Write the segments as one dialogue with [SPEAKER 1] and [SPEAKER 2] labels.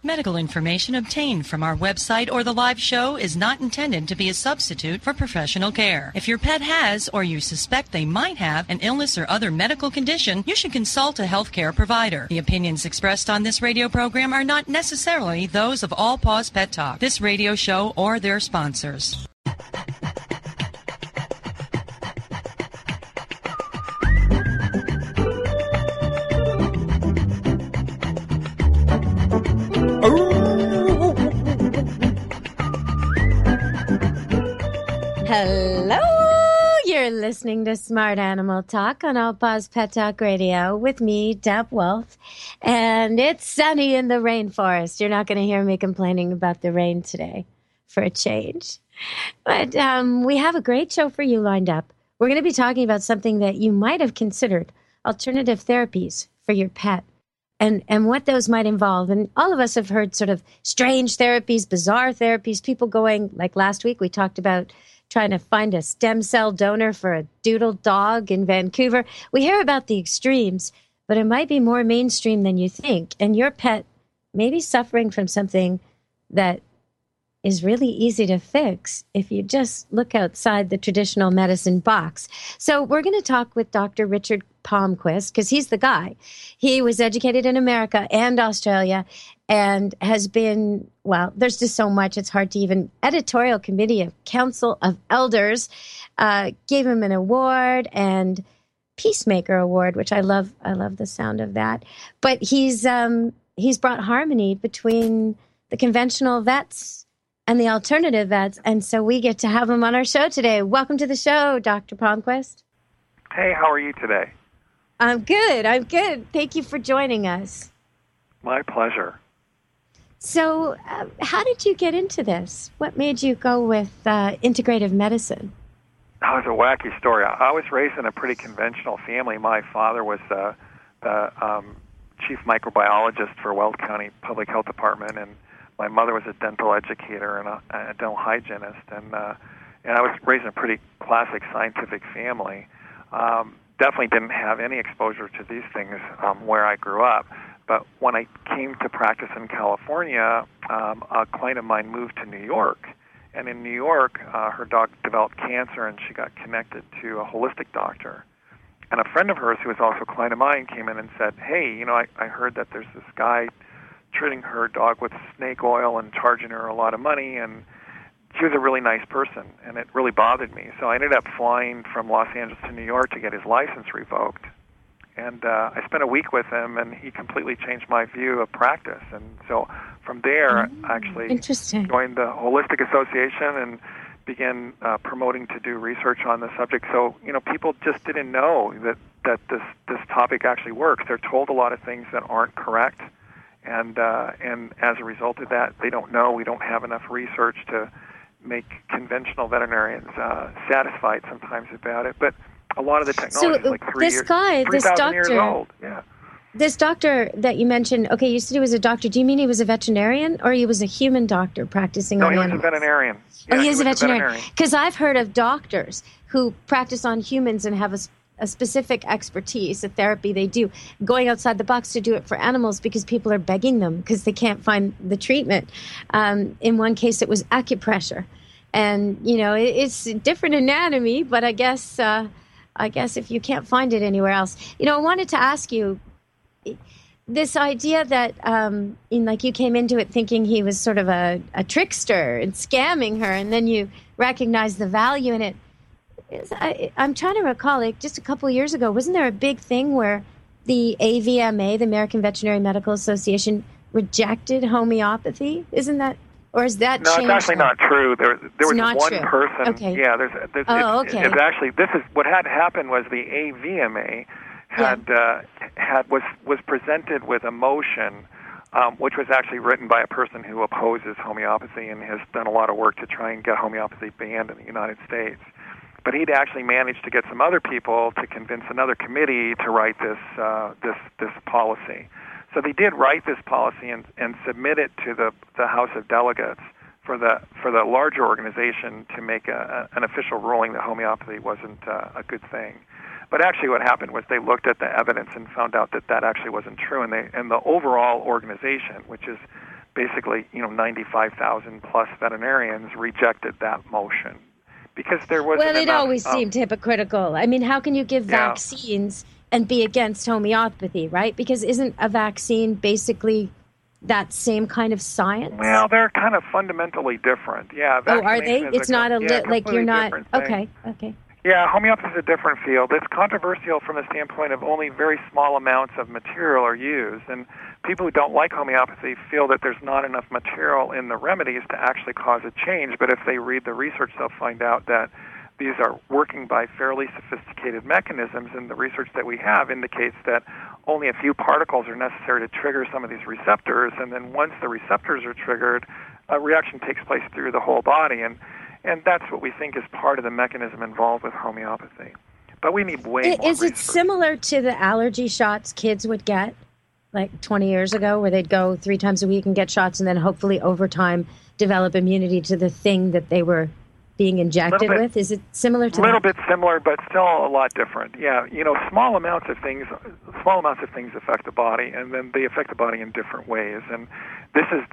[SPEAKER 1] Medical information obtained from our website or the live show is not intended to be a substitute for professional care. If your pet has or you suspect they might have an illness or other medical condition, you should consult a healthcare provider. The opinions expressed on this radio program are not necessarily those of All Paws Pet Talk, this radio show, or their sponsors.
[SPEAKER 2] Hello, you're listening to Smart Animal Talk on All Paws Pet Talk Radio with me, Deb Wolf, and it's sunny in the rainforest. You're not going to hear me complaining about the rain today for a change, but we have a great show for you lined up. We're going to be talking about something that you might have considered, alternative therapies for your pet. And what those might involve. And all of us have heard sort of strange therapies, bizarre therapies, people going, like last week we talked about trying to find a stem cell donor for a doodle dog in Vancouver. We hear about the extremes, but it might be more mainstream than you think. And your pet may be suffering from something that is really easy to fix if you just look outside the traditional medicine box. So we're going to talk with Dr. Richard Palmquist, because he's the guy. He was educated in America and Australia and has been, well, there's just so much. It's hard to even, editorial committee of Council of Elders gave him an award, and Peacemaker Award, which I love the sound of that. But he's brought harmony between the conventional vets and the alternative vets, and so we get to have him on our show today. Welcome to the show, Dr. Palmquist.
[SPEAKER 3] Hey, how are you today?
[SPEAKER 2] I'm good. Thank you for joining us.
[SPEAKER 3] My pleasure.
[SPEAKER 2] So how did you get into this? What made you go with integrative medicine?
[SPEAKER 3] That was a wacky story. I was raised in a pretty conventional family. My father was the chief microbiologist for Weld County Public Health Department, and my mother was a dental educator and a dental hygienist. And I was raised in a pretty classic scientific family. Definitely didn't have any exposure to these things where I grew up. But when I came to practice in California, a client of mine moved to New York. And in New York, her dog developed cancer, and she got connected to a holistic doctor. And a friend of hers, who was also a client of mine, came in and said, hey, I heard that there's this guy treating her dog with snake oil and charging her a lot of money, and she was a really nice person, and it really bothered me. So I ended up flying from Los Angeles to New York to get his license revoked. And I spent a week with him, and he completely changed my view of practice. And so from there, I actually joined the Holistic Association and began promoting to do research on the subject. So, people just didn't know that this topic actually works. They're told a lot of things that aren't correct. And as a result of that, they don't know. We don't have enough research to make conventional veterinarians satisfied sometimes about it. But a lot of the technology is like 3,000 years old. Yeah.
[SPEAKER 2] This doctor that you mentioned, okay, you said he was a doctor. Do you mean he was a veterinarian, or he was a human doctor practicing on animals?
[SPEAKER 3] No, he was a veterinarian.
[SPEAKER 2] Yeah, he was a veterinarian. Because I've heard of doctors who practice on humans and have a specific expertise, a therapy they do, going outside the box to do it for animals because people are begging them because they can't find the treatment. In one case, it was acupressure. And, it's different anatomy, but I guess if you can't find it anywhere else. I wanted to ask you, this idea that, you came into it thinking he was sort of a trickster and scamming her, and then you recognize the value in it. I'm trying to recall, just a couple of years ago, wasn't there a big thing where the AVMA, the American Veterinary Medical Association, rejected homeopathy? Isn't that, or is that changed?
[SPEAKER 3] No, it's actually not true. There was one person.
[SPEAKER 2] Okay.
[SPEAKER 3] Yeah,
[SPEAKER 2] okay.
[SPEAKER 3] It's actually, this is what had happened was the AVMA was presented with a motion, which was actually written by a person who opposes homeopathy and has done a lot of work to try and get homeopathy banned in the United States. But he'd actually managed to get some other people to convince another committee to write this policy. So they did write this policy and submit it to the House of Delegates for the larger organization to make an official ruling that homeopathy wasn't a good thing. But actually what happened was they looked at the evidence and found out that actually wasn't true. And the overall organization, which is basically, 95,000 plus veterinarians rejected that motion because there wasn't
[SPEAKER 2] Well, it
[SPEAKER 3] enough,
[SPEAKER 2] always seemed hypocritical. I mean, how can you give
[SPEAKER 3] Yeah.
[SPEAKER 2] vaccines and be against homeopathy, right? Because isn't a vaccine basically that same kind of science?
[SPEAKER 3] Well, they're kind of fundamentally different. Yeah.
[SPEAKER 2] Oh, are they?
[SPEAKER 3] vaccination is
[SPEAKER 2] It's not like you're
[SPEAKER 3] completely
[SPEAKER 2] not.
[SPEAKER 3] different thing.
[SPEAKER 2] Okay.
[SPEAKER 3] Yeah, homeopathy is a different field. It's controversial from the standpoint of only very small amounts of material are used, and people who don't like homeopathy feel that there's not enough material in the remedies to actually cause a change. But if they read the research, they'll find out that these are working by fairly sophisticated mechanisms, and the research that we have indicates that only a few particles are necessary to trigger some of these receptors, and then once the receptors are triggered, a reaction takes place through the whole body, and that's what we think is part of the mechanism involved with homeopathy. But we need way more
[SPEAKER 2] Is it
[SPEAKER 3] research.
[SPEAKER 2] similar to the allergy shots kids would get like 20 years ago, where they'd go 3 times a week and get shots and then hopefully over time develop immunity to the thing that they were being injected with? Is it similar to that?
[SPEAKER 3] A little bit similar, but still a lot different. Yeah, small amounts of things affect the body, and then they affect the body in different ways. And this is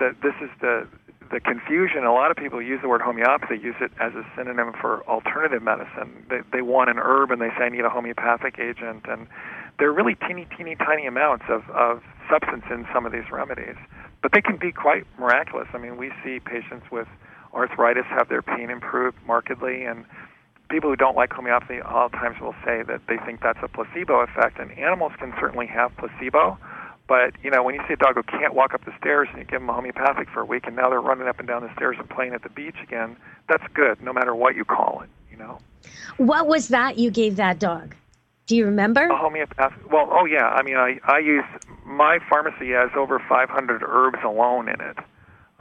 [SPEAKER 3] the confusion. A lot of people use the word homeopathy, use it as a synonym for alternative medicine. They want an herb and they say I need a homeopathic agent, and they're really teeny tiny amounts of substance in some of these remedies. But they can be quite miraculous. I mean, we see patients with arthritis have their pain improved markedly, and people who don't like homeopathy all times will say that they think that's a placebo effect, and animals can certainly have placebo. But, when you see a dog who can't walk up the stairs and you give them a homeopathic for a week and now they're running up and down the stairs and playing at the beach again, that's good, no matter what you call it,
[SPEAKER 2] What was that you gave that dog? Do you remember?
[SPEAKER 3] A homeopathic. Well, oh, yeah. I mean, I use, my pharmacy has over 500 herbs alone in it.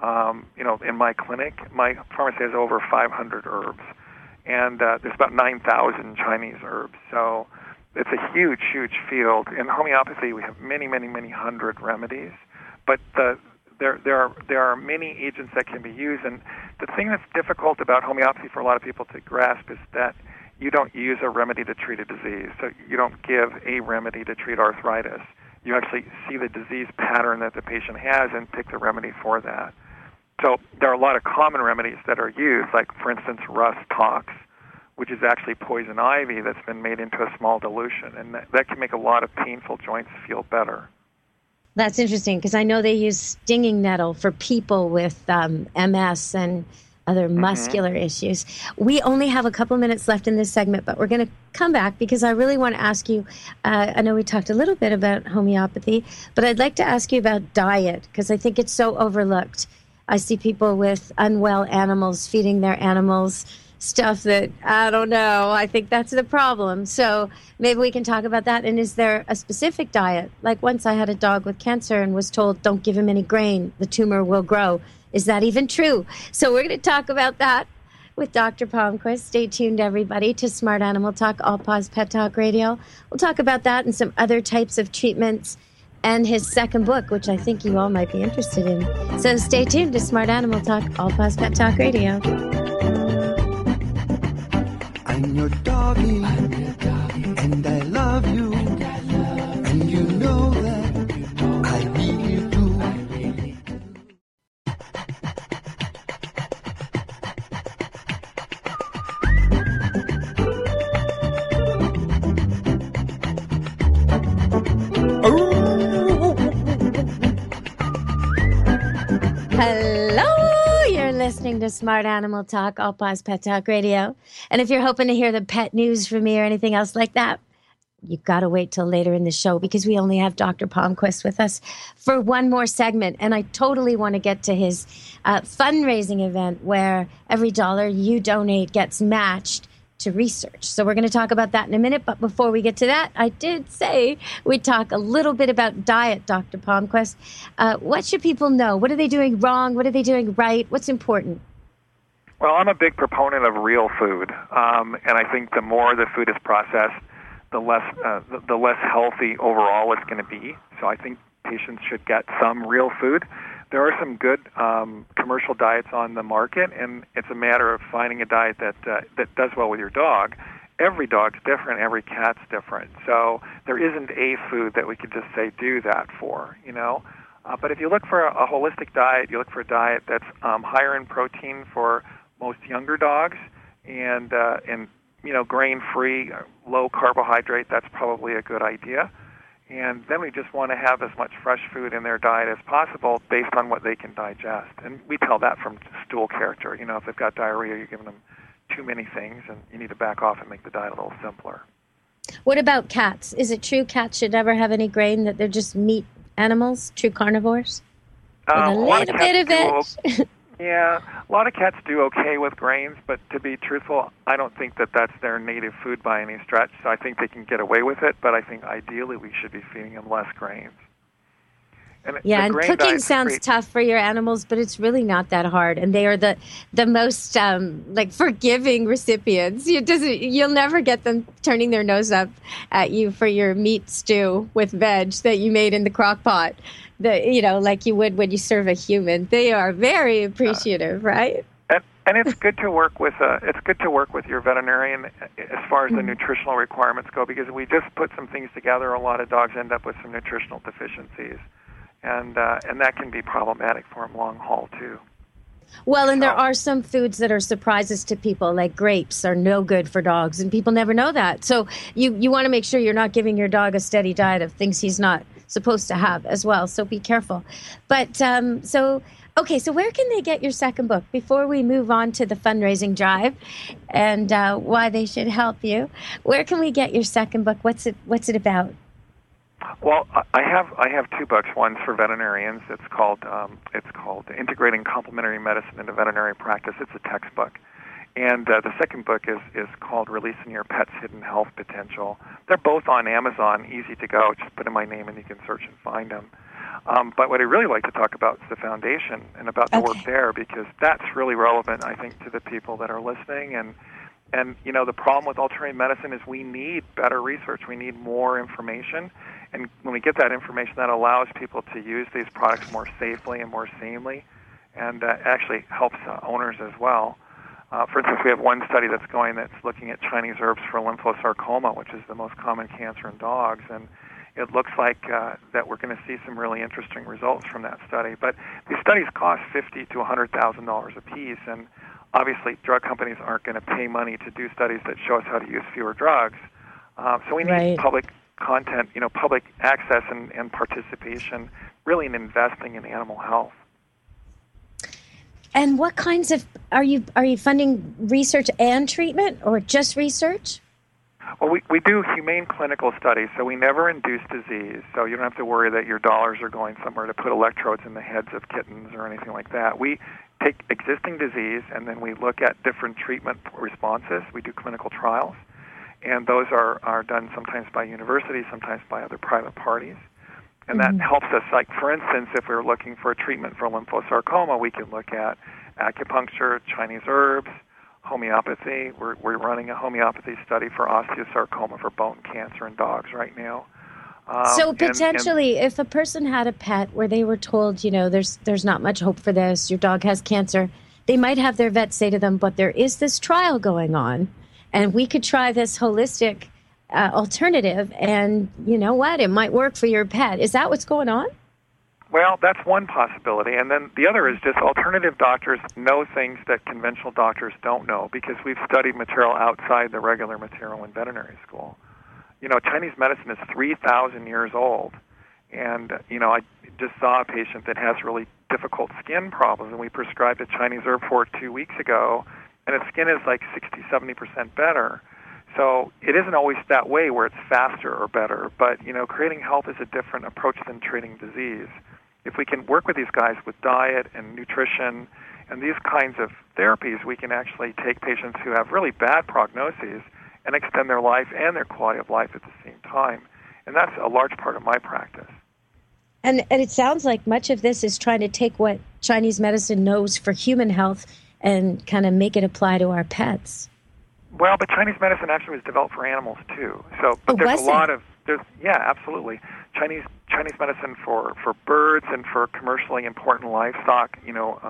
[SPEAKER 3] In my clinic, my pharmacy has over 500 herbs. And there's about 9,000 Chinese herbs. So it's a huge, huge field. In homeopathy, we have many, many, many hundred remedies, but there are many agents that can be used. And the thing that's difficult about homeopathy for a lot of people to grasp is that you don't use a remedy to treat a disease. So you don't give a remedy to treat arthritis. You actually see the disease pattern that the patient has and pick the remedy for that. So there are a lot of common remedies that are used, like, for instance, rust tox, which is actually poison ivy that's been made into a small dilution, and that can make a lot of painful joints feel better.
[SPEAKER 2] That's interesting, because I know they use stinging nettle for people with MS and other muscular issues. We only have a couple minutes left in this segment, but we're going to come back because I really want to ask you, I know we talked a little bit about homeopathy, but I'd like to ask you about diet, because I think it's so overlooked. I see people with unwell animals feeding their animals stuff that, I don't know, I think that's the problem. So maybe we can talk about that. And is there a specific diet? Like, once I had a dog with cancer and was told, don't give him any grain, the tumor will grow. Is that even true? So we're going to talk about that with Dr. Palmquist. Stay tuned, everybody, to Smart Animal Talk, All Paws Pet Talk Radio. We'll talk about that and some other types of treatments and his second book, which I think you all might be interested in. So stay tuned to Smart Animal Talk, All Paws Pet Talk Radio.
[SPEAKER 4] I'm your doggy, and I love you, and you know that I really do.
[SPEAKER 2] Hello, you're listening to Smart Animal Talk, All Paws Pet Talk Radio. And if you're hoping to hear the pet news from me or anything else like that, you've got to wait till later in the show because we only have Dr. Palmquist with us for one more segment. And I totally want to get to his fundraising event where every dollar you donate gets matched to research. So we're going to talk about that in a minute. But before we get to that, I did say we'd talk a little bit about diet, Dr. Palmquist. What should people know? What are they doing wrong? What are they doing right? What's important?
[SPEAKER 3] Well, I'm a big proponent of real food, and I think the more the food is processed, the less healthy overall it's going to be. So I think patients should get some real food. There are some good commercial diets on the market, and it's a matter of finding a diet that does well with your dog. Every dog's different, every cat's different. So there isn't a food that we could just say do that for, But if you look for a holistic diet, you look for a diet that's higher in protein for most younger dogs, and grain-free, low carbohydrate. That's probably a good idea. And then we just want to have as much fresh food in their diet as possible based on what they can digest. And we tell that from stool character. If they've got diarrhea, you're giving them too many things, and you need to back off and make the diet a little simpler.
[SPEAKER 2] What about cats? Is it true cats should never have any grain, that they're just meat animals, true carnivores? With a little bit of veg?
[SPEAKER 3] Yeah, a lot of cats do okay with grains, but to be truthful, I don't think that that's their native food by any stretch. So I think they can get away with it, but I think ideally we should be feeding them less grains.
[SPEAKER 2] And cooking sounds tough for your animals, but it's really not that hard. And they are the most forgiving recipients. You'll never get them turning their nose up at you for your meat stew with veg that you made in the crock pot. Like you would when you serve a human. They are very appreciative, right?
[SPEAKER 3] And it's good to work with your veterinarian as far as the nutritional requirements go, because we just put some things together. A lot of dogs end up with some nutritional deficiencies. And that can be problematic for them long haul, too.
[SPEAKER 2] Well, and there are some foods that are surprises to people, like grapes are no good for dogs, and people never know that. So you want to make sure you're not giving your dog a steady diet of things he's not supposed to have as well. So be careful. But so where can they get your second book before we move on to the fundraising drive and why they should help you? Where can we get your second book? What's it about?
[SPEAKER 3] Well, I have two books. One's for veterinarians. It's called Integrating Complementary Medicine into Veterinary Practice. It's a textbook. And the second book is called Releasing Your Pet's Hidden Health Potential. They're both on Amazon, easy to go. Just put in my name and you can search and find them. But what I really like to talk about is the foundation and about the work there, because that's really relevant, I think, to the people that are listening. And the problem with alternative medicine is we need better research. We need more information. And when we get that information, that allows people to use these products more safely and more sanely, and actually helps owners as well. For instance, we have one study that's looking at Chinese herbs for lymphosarcoma, which is the most common cancer in dogs, and it looks like that we're going to see some really interesting results from that study. But these studies cost $50,000 to $100,000 a piece, and obviously drug companies aren't going to pay money to do studies that show us how to use fewer drugs. So we need public content, public access and participation, really in investing in animal health.
[SPEAKER 2] And what kinds of are you funding research and treatment, or just research?
[SPEAKER 3] Well, we do humane clinical studies, so we never induce disease. So you don't have to worry that your dollars are going somewhere to put electrodes in the heads of kittens or anything like that. We take existing disease and then we look at different treatment responses. We do clinical trials, and those are done sometimes by universities, sometimes by other private parties. And that helps us, like, for instance, if we're looking for a treatment for lymphosarcoma, we can look at acupuncture, Chinese herbs, homeopathy. We're running a homeopathy study for osteosarcoma for bone cancer in dogs right now.
[SPEAKER 2] So potentially, if a person had a pet where they were told, there's not much hope for this, your dog has cancer, they might have their vet say to them, but there is this trial going on, and we could try this holistic alternative, and you know what? It might work for your pet. Is that what's going on?
[SPEAKER 3] Well, that's one possibility. And then the other is just alternative doctors know things that conventional doctors don't know, because we've studied material outside the regular material in veterinary school. Chinese medicine is 3,000 years old. And, I just saw a patient that has really difficult skin problems, and we prescribed a Chinese herb for it 2 weeks ago, and its skin is like 60, 70% better. So it isn't always that way where it's faster or better, but, creating health is a different approach than treating disease. If we can work with these guys with diet and nutrition and these kinds of therapies, we can actually take patients who have really bad prognoses and extend their life and their quality of life at the same time. And that's a large part of my practice.
[SPEAKER 2] And it sounds like much of this is trying to take what Chinese medicine knows for human health and kind of make it apply to our pets.
[SPEAKER 3] Well, but Chinese medicine actually was developed for animals too. So, but there's a lot of absolutely. Chinese medicine for birds and for commercially important livestock,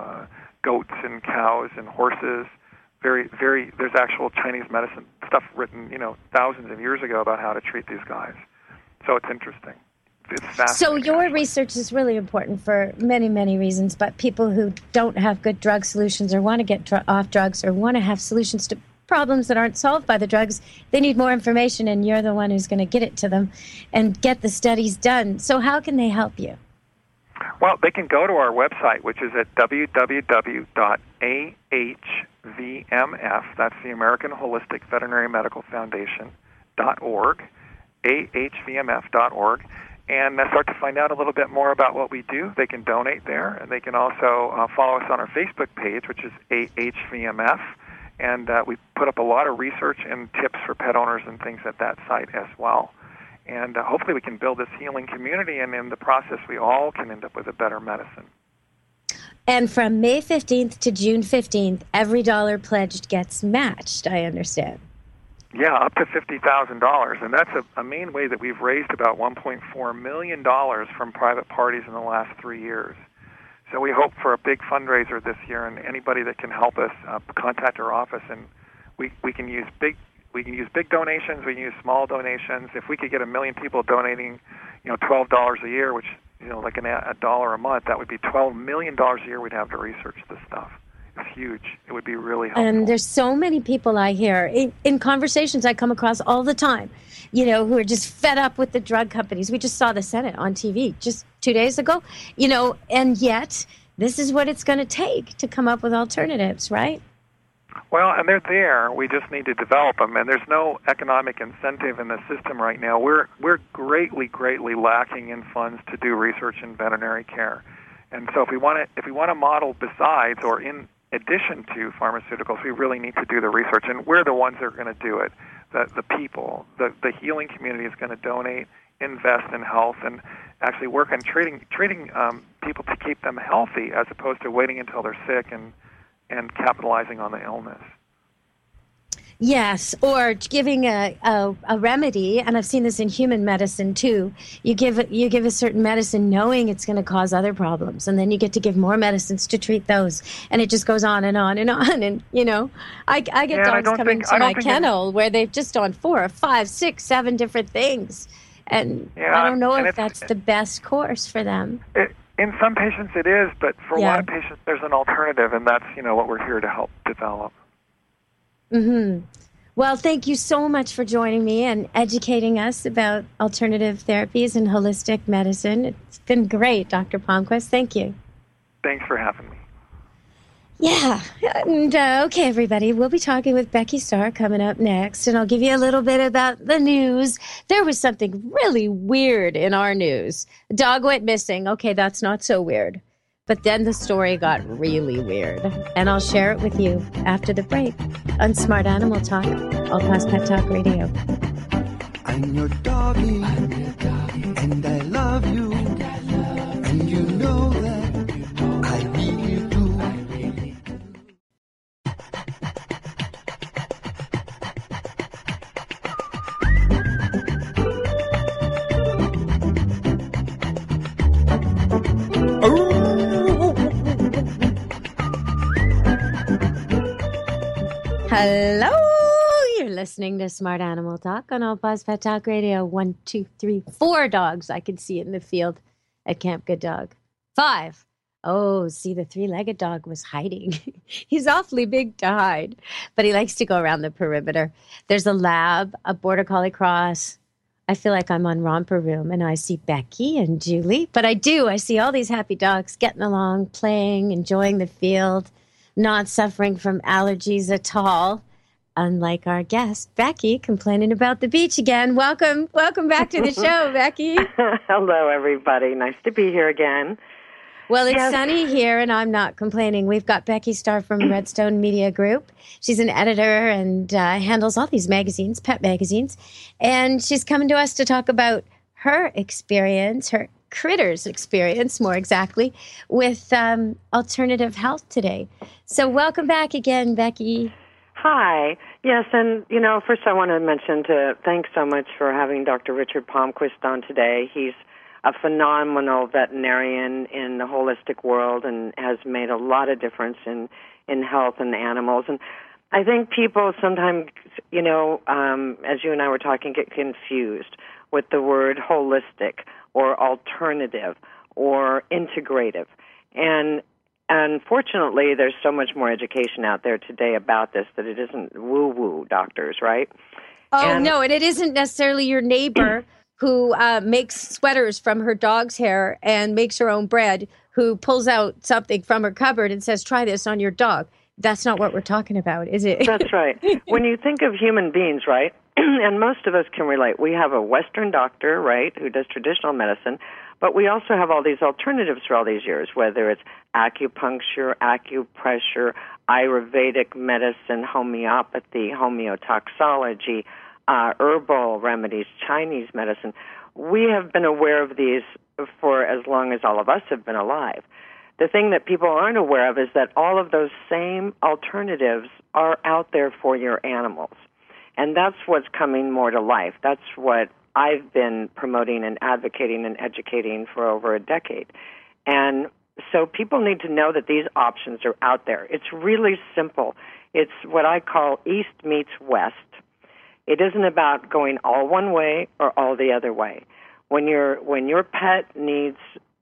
[SPEAKER 3] goats and cows and horses. There's actual Chinese medicine stuff written, thousands of years ago about how to treat these guys. So it's interesting. it's fascinating.
[SPEAKER 2] So your
[SPEAKER 3] actually.
[SPEAKER 2] research is really important for many, many reasons, but people who don't have good drug solutions or want to get off drugs or want to have solutions to problems that aren't solved by the drugs, they need more information, and you're the one who's going to get it to them and get the studies done. So how can they help you?
[SPEAKER 3] Well, they can go to our website, which is at www.ahvmf, that's the American Holistic Veterinary Medical Foundation.org, ahvmf.org, and start to find out a little bit more about what we do. They can donate there, and they can also follow us on our Facebook page, which is ahvmf, and we put up a lot of research and tips for pet owners and things at that site as well. And hopefully we can build this healing community, and in the process we all can end up with a better medicine.
[SPEAKER 2] And from May 15th to June 15th, every dollar pledged gets matched, I understand.
[SPEAKER 3] Yeah, up to $50,000, and that's a main way that we've raised about $1.4 million from private parties in the last 3 years. So we hope for a big fundraiser this year, and anybody that can help us, contact our office, and we can use big donations, we can use small donations. If we could get 1 million people donating, $12 a year, which like $1 a month, that would be $12 million a year we'd have to research this stuff. It's huge. It would be really helpful.
[SPEAKER 2] And there's so many people I hear in conversations I come across all the time, who are just fed up with the drug companies. We just saw the Senate on TV just 2 days ago, and yet this is what it's going to take to come up with alternatives, right?
[SPEAKER 3] Well, and they're there. We just need to develop them, and there's no economic incentive in the system right now. We're greatly lacking in funds to do research in veterinary care, and so if we want to model besides or in addition to pharmaceuticals, we really need to do the research, and we're the ones that are going to do it. The people, the healing community is going to donate, invest in health, and actually work on treating people to keep them healthy, as opposed to waiting until they're sick and capitalizing on the illness.
[SPEAKER 2] Yes, or giving a remedy, and I've seen this in human medicine too. You give a certain medicine knowing it's going to cause other problems, and then you get to give more medicines to treat those, and it just goes on and on and on. And I get dogs coming to my kennel where they've just done 4 or 5, 6, 7 different things, and I don't know if that's the best course for them.
[SPEAKER 3] In some patients it is, but for a lot of patients there's an alternative, and that's what we're here to help develop.
[SPEAKER 2] Mm-hmm. Well, thank you so much for joining me and educating us about alternative therapies and holistic medicine. It's been great, Dr. Palmquist. Thank you.
[SPEAKER 3] Thanks for having me.
[SPEAKER 2] Yeah. And okay, everybody, we'll be talking with Becky Starr coming up next, and I'll give you a little bit about the news. There was something really weird in our news. A dog went missing. Okay, that's not so weird. But then the story got really weird, and I'll share it with you after the break on Smart Animal Talk, All Paws Pet Talk Radio.
[SPEAKER 4] I'm your doggy, and I love you, and you know that I really do.
[SPEAKER 2] Hello, you're listening to Smart Animal Talk on All Paws Pet Talk Radio. 1, 2, 3, 4 dogs I can see in the field at Camp Good Dog. 5. Oh, see, the 3-legged dog was hiding. He's awfully big to hide, but he likes to go around the perimeter. There's a lab, a border collie cross. I feel like I'm on Romper Room, and I see Becky and Julie, but I see all these happy dogs getting along, playing, enjoying the field, not suffering from allergies at all, unlike our guest, Becky, complaining about the beach again. Welcome back to the show, Becky.
[SPEAKER 5] Hello, everybody. Nice to be here again.
[SPEAKER 2] Well, it's sunny here, and I'm not complaining. We've got Becky Starr from Redstone Media Group. She's an editor and handles all these magazines, pet magazines, and she's coming to us to talk about her experience, her critters experience, more exactly, with alternative health today. So welcome back again, Becky.
[SPEAKER 5] Hi. Yes, and, first I want to mention thanks so much for having Dr. Richard Palmquist on today. He's a phenomenal veterinarian in the holistic world and has made a lot of difference in health and animals. And I think people sometimes, as you and I were talking, get confused with the word holistic or alternative or integrative. And unfortunately, there's so much more education out there today about this that it isn't woo-woo doctors, right?
[SPEAKER 2] No, and it isn't necessarily your neighbor who makes sweaters from her dog's hair and makes her own bread, who pulls out something from her cupboard and says, try this on your dog. That's not what we're talking about, is it?
[SPEAKER 5] That's right. When you think of human beings, right, and most of us can relate, we have a Western doctor, right, who does traditional medicine, but we also have all these alternatives for all these years, whether it's acupuncture, acupressure, Ayurvedic medicine, homeopathy, homeotoxology, herbal remedies, Chinese medicine. We have been aware of these for as long as all of us have been alive. The thing that people aren't aware of is that all of those same alternatives are out there for your animals. And that's what's coming more to life. That's what I've been promoting and advocating and educating for over a decade. And so people need to know that these options are out there. It's really simple. It's what I call East meets West. It isn't about going all one way or all the other way. When your pet needs,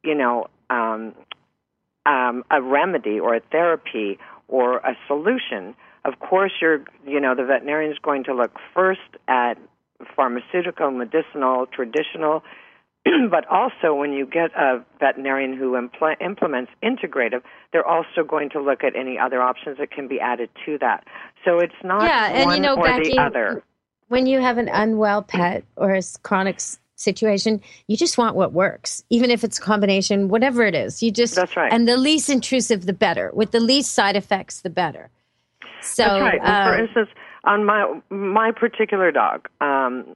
[SPEAKER 5] a remedy or a therapy or a solution, of course the veterinarian is going to look first at pharmaceutical, medicinal, traditional, but also when you get a veterinarian who implements integrative, they're also going to look at any other options that can be added to that. So it's not one or
[SPEAKER 2] Becky,
[SPEAKER 5] the other.
[SPEAKER 2] When you have an unwell pet or a chronic situation, you just want what works, even if it's a combination, whatever it is.
[SPEAKER 5] That's right.
[SPEAKER 2] And the least intrusive, the better. With the least side effects, the better. So,
[SPEAKER 5] that's right. And for instance, on my particular dog, I'm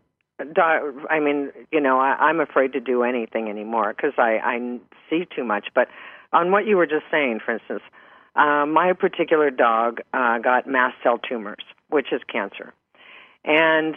[SPEAKER 5] afraid to do anything anymore because I see too much. But on what you were just saying, for instance, my particular dog got mast cell tumors, which is cancer. And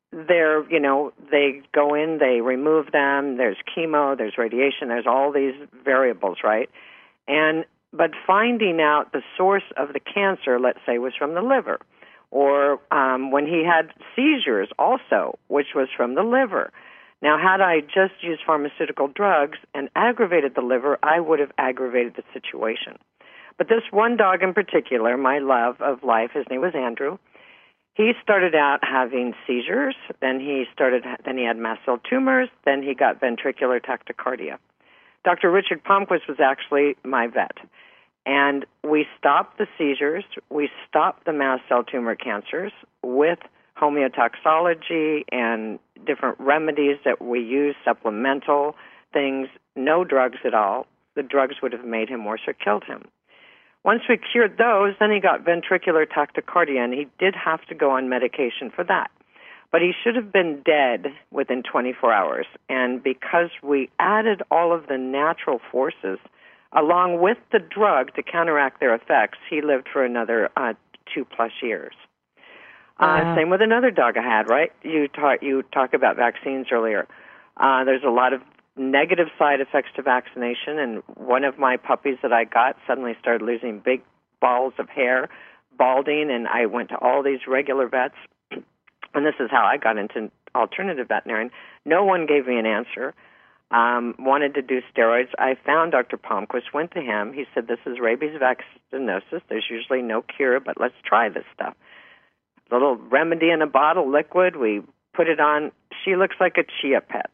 [SPEAKER 5] they go in, they remove them, there's chemo, there's radiation, there's all these variables, right? But finding out the source of the cancer, let's say, was from the liver. Or when he had seizures also, which was from the liver. Now, had I just used pharmaceutical drugs and aggravated the liver, I would have aggravated the situation. But this one dog in particular, my love of life, his name was Andrew, he started out having seizures, then he had mast cell tumors, then he got ventricular tachycardia. Dr. Richard Palmquist was actually my vet. And we stopped the seizures, we stopped the mast cell tumor cancers with homeotoxology and different remedies that we use, supplemental things, no drugs at all. The drugs would have made him worse or killed him. Once we cured those, then he got ventricular tachycardia, and he did have to go on medication for that. But he should have been dead within 24 hours. And because we added all of the natural forces along with the drug to counteract their effects, he lived for another 2+ years. Same with another dog I had, right? You talk about vaccines earlier. There's a lot of negative side effects to vaccination, and one of my puppies that I got suddenly started losing big balls of hair, balding, and I went to all these regular vets, and this is how I got into alternative veterinarian. No one gave me an answer. Wanted to do steroids. I found Dr. Palmquist, went to him. He said, this is rabies vaccinosis. There's usually no cure, but let's try this stuff. Little remedy in a bottle, liquid. We put it on. She looks like a chia pet.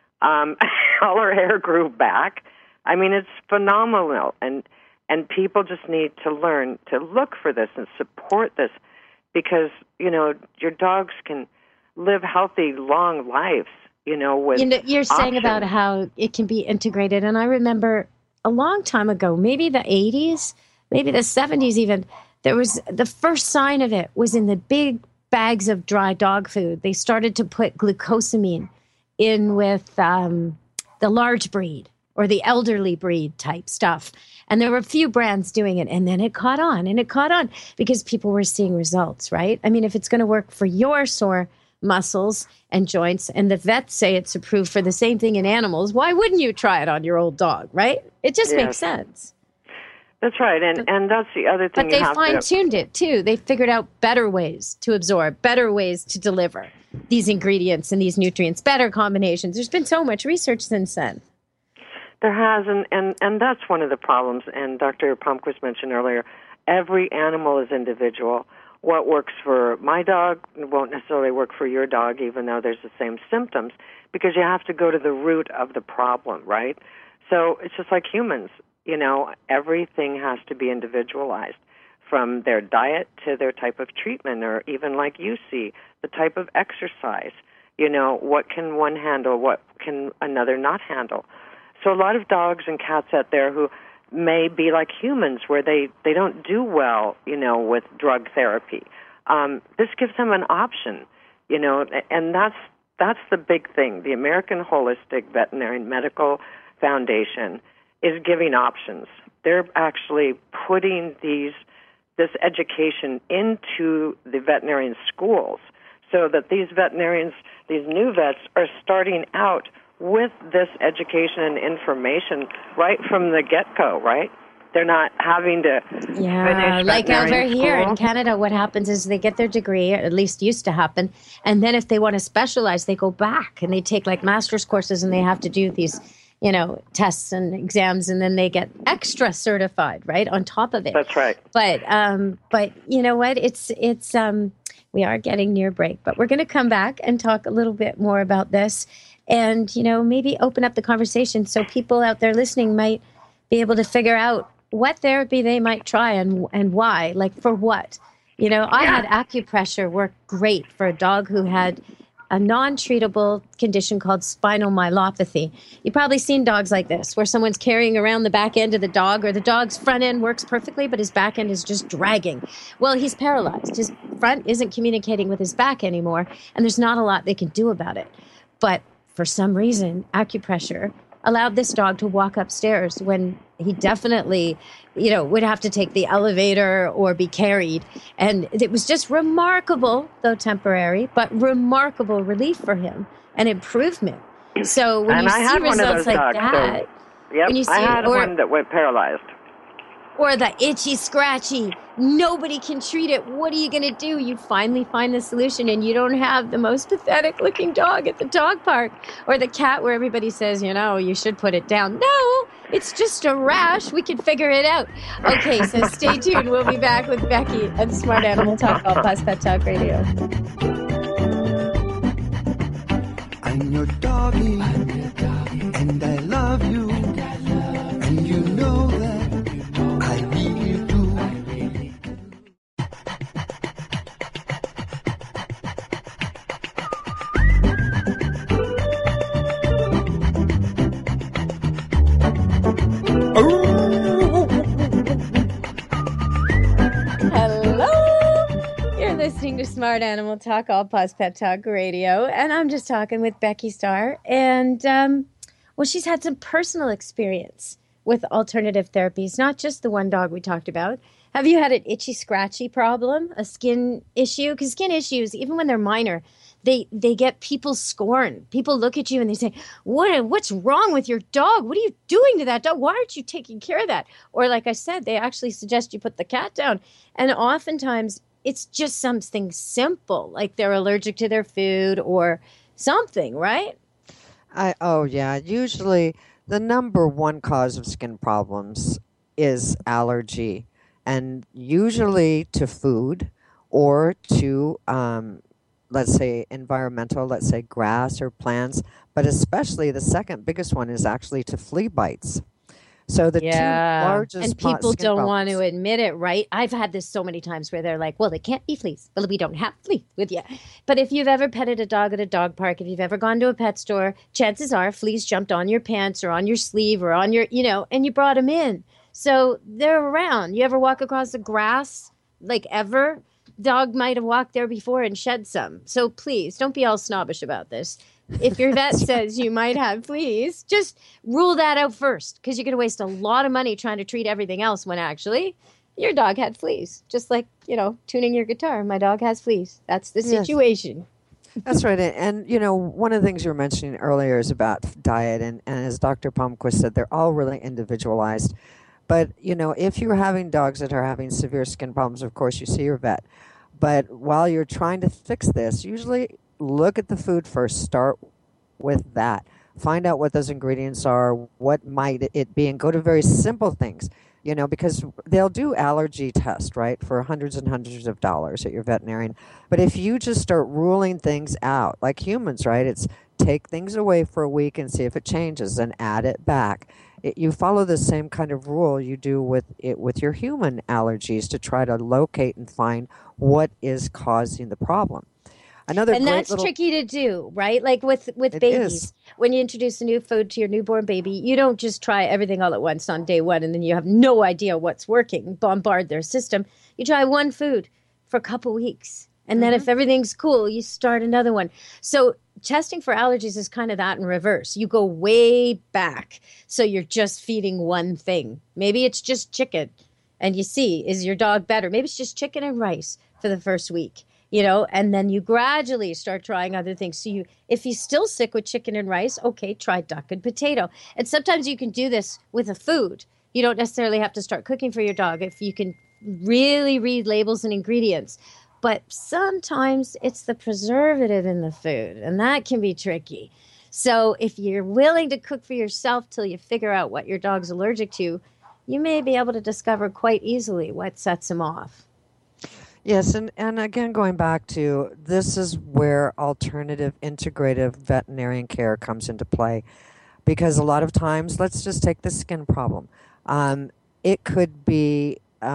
[SPEAKER 5] All her hair grew back. I mean, it's phenomenal. And people just need to learn to look for this and support this because, your dogs can live healthy, long lives, with
[SPEAKER 2] you're saying about how it can be integrated. And I remember a long time ago, maybe the 80s, maybe the 70s even, there was the first sign of it was in the big bags of dry dog food. They started to put glucosamine in with the large breed or the elderly breed type stuff. And there were a few brands doing it. And then it caught on because people were seeing results, right? I mean, if it's going to work for your sore muscles and joints and the vets say it's approved for the same thing in animals, why wouldn't you try it on your old dog, right? It just makes sense.
[SPEAKER 5] That's right, and that's the other thing.
[SPEAKER 2] But they fine-tuned it, too. They figured out better ways to absorb, better ways to deliver these ingredients and these nutrients, better combinations. There's been so much research since then.
[SPEAKER 5] There has, and that's one of the problems. And Dr. Palmquist mentioned earlier, every animal is individual. What works for my dog won't necessarily work for your dog, even though there's the same symptoms, because you have to go to the root of the problem, right? So it's just like humans. You know, everything has to be individualized, from their diet to their type of treatment, or even like you see, the type of exercise. You know, what can one handle, what can another not handle? So a lot of dogs and cats out there who may be like humans, where they don't do well, you know, with drug therapy. This gives them an option, you know, and that's the big thing. The American Holistic Veterinary Medical Foundation is giving options. They're actually putting this education into the veterinarian schools, so that these veterinarians, these new vets, are starting out with this education and information right from the get-go, right? They're not having to finish
[SPEAKER 2] like over
[SPEAKER 5] veterinary
[SPEAKER 2] here
[SPEAKER 5] school.
[SPEAKER 2] in Canada, what happens is they get their degree, or at least used to happen, and then if they want to specialize, they go back and they take like master's courses, and they have to do these, you know, tests and exams, and then they get extra certified, right, on top of it.
[SPEAKER 5] That's right.
[SPEAKER 2] But you know what? It's we are getting near break, but we're going to come back and talk a little bit more about this, and you know, maybe open up the conversation so people out there listening might be able to figure out what therapy they might try and why, like for what. You know, I had acupressure work great for a dog who had a non-treatable condition called spinal myelopathy. You've probably seen dogs like this, where someone's carrying around the back end of the dog, or the dog's front end works perfectly, but his back end is just dragging. Well, he's paralyzed. His front isn't communicating with his back anymore, and there's not a lot they can do about it. But for some reason, acupressure allowed this dog to walk upstairs when he definitely, you know, would have to take the elevator or be carried. And it was just remarkable, though temporary, but remarkable relief for him and improvement. So when you see results like that,
[SPEAKER 5] yep, I had one that went paralyzed.
[SPEAKER 2] Or the itchy, scratchy, nobody can treat it. What are you going to do? You finally find the solution, and you don't have the most pathetic looking dog at the dog park, or the cat where everybody says, you know, you should put it down. No, it's just a rash. We can figure it out. Okay, so stay tuned. We'll be back with Becky and Smart Animal Talk, All Plus Pet Talk Radio.
[SPEAKER 4] I'm your doggy, and I love you, and you know that I really do.
[SPEAKER 2] Listening to Smart Animal Talk, All Plus Pet Talk Radio, and I'm just talking with Becky Starr, and well, she's had some personal experience with alternative therapies, not just the one dog we talked about. Have you had an itchy, scratchy problem, a skin issue? Because skin issues, even when they're minor, they get people's scorn. People look at you and they say, what's wrong with your dog? What are you doing to that dog? Why aren't you taking care of that? Or like I said, they actually suggest you put the cat down. And oftentimes, it's just something simple, like they're allergic to their food or something, right?
[SPEAKER 6] Usually the number one cause of skin problems is allergy, and usually to food or to, let's say, environmental, let's say grass or plants, but especially the second biggest one is actually to flea bites. So the two largest
[SPEAKER 2] and people don't want to admit it, right? I've had this so many times where they're like, well, they can't be fleas. Well, we don't have fleas with you. But if you've ever petted a dog at a dog park, if you've ever gone to a pet store, chances are fleas jumped on your pants or on your sleeve or on your, you know, and you brought them in. So they're around. You ever walk across the grass, like ever? Dog might have walked there before and shed some. So please, don't be all snobbish about this. If your vet says you might have fleas, just rule that out first, because you're going to waste a lot of money trying to treat everything else when actually your dog had fleas. Just like, you know, tuning your guitar. My dog has fleas. That's the situation.
[SPEAKER 6] That's right. And, you know, one of the things you were mentioning earlier is about diet. And as Dr. Palmquist said, they're all really individualized. But, if you're having dogs that are having severe skin problems, of course, you see your vet. But while you're trying to fix this, usually look at the food first. Start with that. Find out what those ingredients are, what might it be, and go to very simple things. Because they'll do allergy tests, right, for hundreds and hundreds of dollars at your veterinarian. But if you just start ruling things out, like humans, right, it's take things away for a week and see if it changes and add it back. You follow the same kind of rule you do with your human allergies to try to locate and find what is causing the problem.
[SPEAKER 2] And that's tricky to do, right? Like with babies, when you introduce a new food to your newborn baby, you don't just try everything all at once on day one and then you have no idea what's working, bombard their system. You try one food for a couple weeks. And then if everything's cool, you start another one. So testing for allergies is kind of that in reverse. You go way back. So you're just feeding one thing. Maybe it's just chicken. And you see, is your dog better? Maybe it's just chicken and rice for the first week. And then you gradually start trying other things. So if you're still sick with chicken and rice, okay, try duck and potato. And sometimes you can do this with a food. You don't necessarily have to start cooking for your dog if you can really read labels and ingredients. But sometimes it's the preservative in the food, and that can be tricky. So if you're willing to cook for yourself till you figure out what your dog's allergic to, you may be able to discover quite easily what sets him off.
[SPEAKER 6] Yes, and again, going back to this is where alternative integrative veterinarian care comes into play. Because a lot of times, let's just take the skin problem. It could be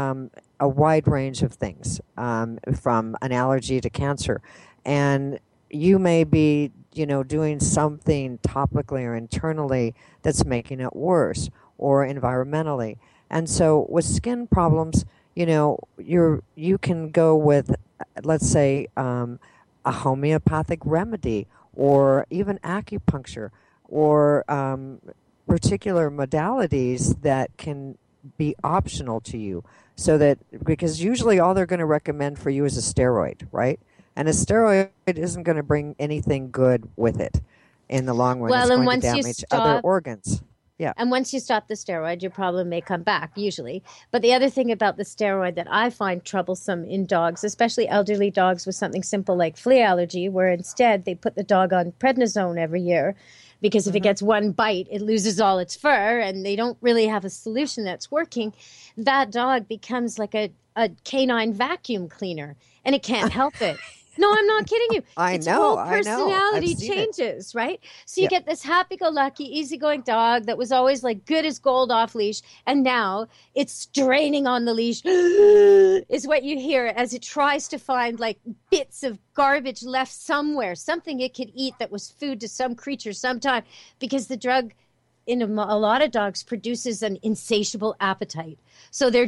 [SPEAKER 6] a wide range of things, from an allergy to cancer. And you may be, doing something topically or internally that's making it worse, or environmentally. And so with skin problems, you can go with, let's say, a homeopathic remedy, or even acupuncture, or particular modalities that can be optional to you. So that, because usually all they're going to recommend for you is a steroid, right? And a steroid isn't going to bring anything good with it in the long run.
[SPEAKER 2] Well,
[SPEAKER 6] it's
[SPEAKER 2] and
[SPEAKER 6] going to
[SPEAKER 2] once you
[SPEAKER 6] damage other organs. Yeah.
[SPEAKER 2] And once you stop the steroid, your problem may come back, usually. But the other thing about the steroid that I find troublesome in dogs, especially elderly dogs with something simple like flea allergy, where instead they put the dog on prednisone every year, because if it gets one bite, it loses all its fur, and they don't really have a solution that's working. That dog becomes like a canine vacuum cleaner, and it can't help it. No, I'm not kidding you. Its whole personality changes, right? So you get this happy-go-lucky, easygoing dog that was always like good as gold off leash, and now it's straining on the leash is what you hear as it tries to find like bits of garbage left somewhere, something it could eat that was food to some creature sometime, because the drug in a lot of dogs produces an insatiable appetite. So they're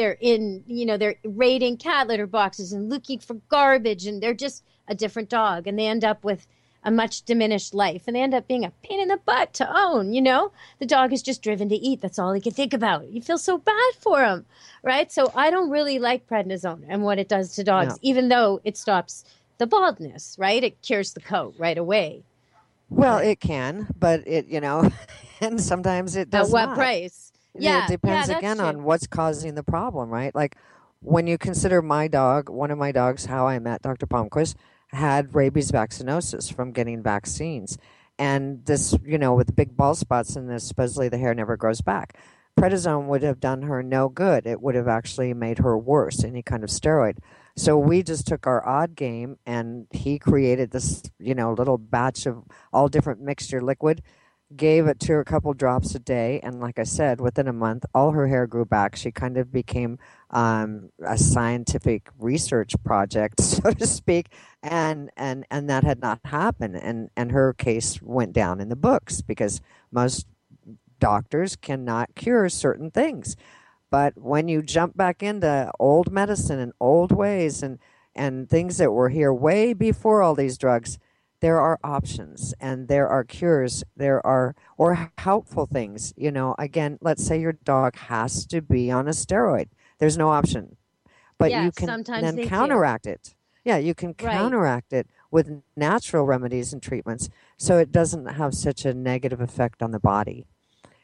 [SPEAKER 2] raiding cat litter boxes and looking for garbage, and they're just a different dog, and they end up with a much diminished life, and they end up being a pain in the butt to own. The dog is just driven to eat. That's all he can think about. You feel so bad for him, right? So I don't really like prednisone and what it does to dogs, even though it stops the baldness, right? It cures the coat right away.
[SPEAKER 6] Well, it can, but it, and sometimes it does
[SPEAKER 2] not. At what
[SPEAKER 6] not.
[SPEAKER 2] price?
[SPEAKER 6] It depends again on what's causing the problem, right? Like when you consider my dog, one of my dogs, how I met Dr. Palmquist, had rabies vaccinosis from getting vaccines. And this, with the big bald spots in this, supposedly the hair never grows back. Prednisone would have done her no good. It would have actually made her worse, any kind of steroid. So we just took our odd game, and he created this, little batch of all different mixture liquid, gave it to her a couple drops a day, and like I said, within a month, all her hair grew back. She kind of became a scientific research project, so to speak, and that had not happened, and her case went down in the books because most doctors cannot cure certain things. But when you jump back into old medicine and old ways and things that were here way before all these drugs, there are options and there are cures. There are, or helpful things. Again, let's say your dog has to be on a steroid. There's no option. But you can then counteract it. Yeah, you can counteract it with natural remedies and treatments so it doesn't have such a negative effect on the body.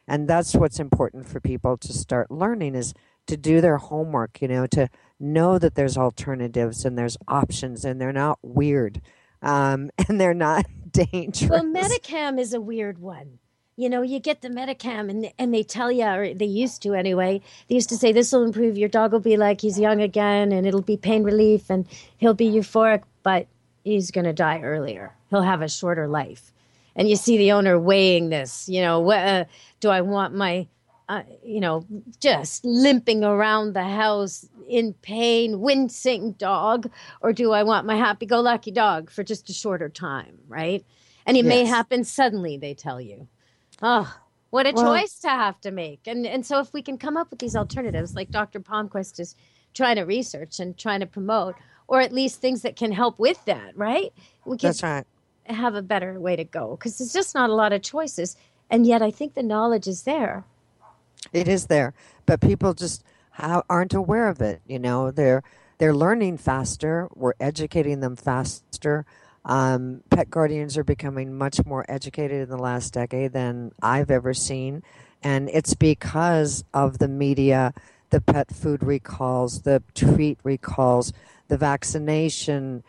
[SPEAKER 6] And that's what's important for people to start learning, is to do their homework, to know that there's alternatives and there's options, and they're not weird, and they're not dangerous.
[SPEAKER 2] Well, Medicam is a weird one. You get the Medicam and they tell you, or they used to anyway, they used to say this will improve, your dog will be like he's young again, and it'll be pain relief, and he'll be euphoric, but he's going to die earlier. He'll have a shorter life. And you see the owner weighing this, do I want my, just limping around the house in pain, wincing dog, or do I want my happy-go-lucky dog for just a shorter time, right? And it may happen suddenly, they tell you. Oh, what a choice to have to make. And so if we can come up with these alternatives, like Dr. Palmquist is trying to research and trying to promote, or at least things that can help with that, right?
[SPEAKER 6] That's right.
[SPEAKER 2] Have a better way to go, because there's just not a lot of choices. And yet I think the knowledge is there.
[SPEAKER 6] It is there, but people just aren't aware of it. They're learning faster. We're educating them faster. Pet guardians are becoming much more educated in the last decade than I've ever seen. And it's because of the media, the pet food recalls, the treat recalls, the vaccination,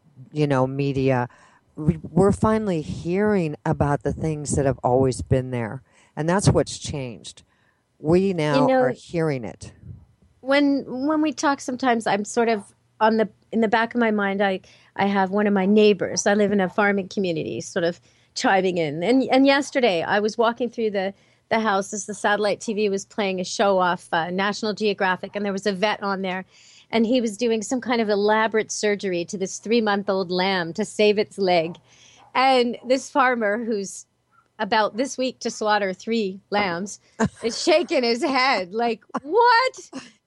[SPEAKER 6] media. We're finally hearing about the things that have always been there. And that's what's changed. We now are hearing it.
[SPEAKER 2] When we talk sometimes, I'm sort of in the back of my mind, I have one of my neighbors. I live in a farming community, sort of chiming in. And yesterday I was walking through the house as the satellite TV was playing a show off National Geographic, and there was a vet on there, and he was doing some kind of elaborate surgery to this 3-month-old lamb to save its leg. And this farmer, who's about this week to slaughter 3 lambs, is shaking his head like, what?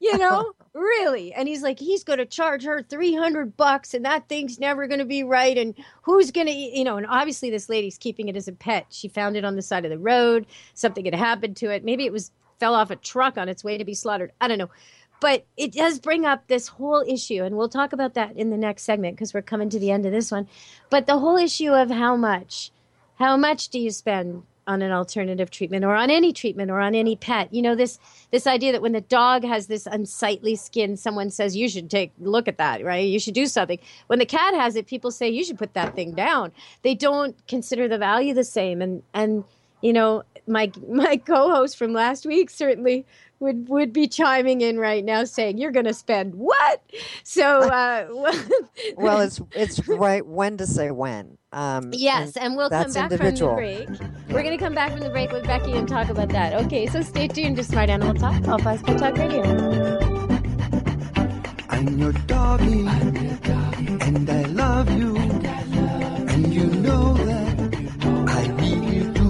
[SPEAKER 2] Really? And he's like, he's going to charge her $300 and that thing's never going to be right. And who's going to, and obviously this lady's keeping it as a pet. She found it on the side of the road. Something had happened to it. Maybe it fell off a truck on its way to be slaughtered. I don't know. But it does bring up this whole issue, and we'll talk about that in the next segment because we're coming to the end of this one. But the whole issue of how much do you spend on an alternative treatment or on any treatment or on any pet? This idea that when the dog has this unsightly skin, someone says, you should take a look at that, right? You should do something. When the cat has it, people say, you should put that thing down. They don't consider the value the same. And my co-host from last week certainly would be chiming in right now saying, you're going to spend what? So,
[SPEAKER 6] well, it's right when to say when.
[SPEAKER 2] Yes, and we'll come back
[SPEAKER 6] individual.
[SPEAKER 2] From the break. We're going to come back from the break with Becky and talk about that. Okay, so stay tuned to Smart Animal Talk, All Paws Pet Talk Radio.
[SPEAKER 4] I'm your doggy, and I love you, and you know that I really do.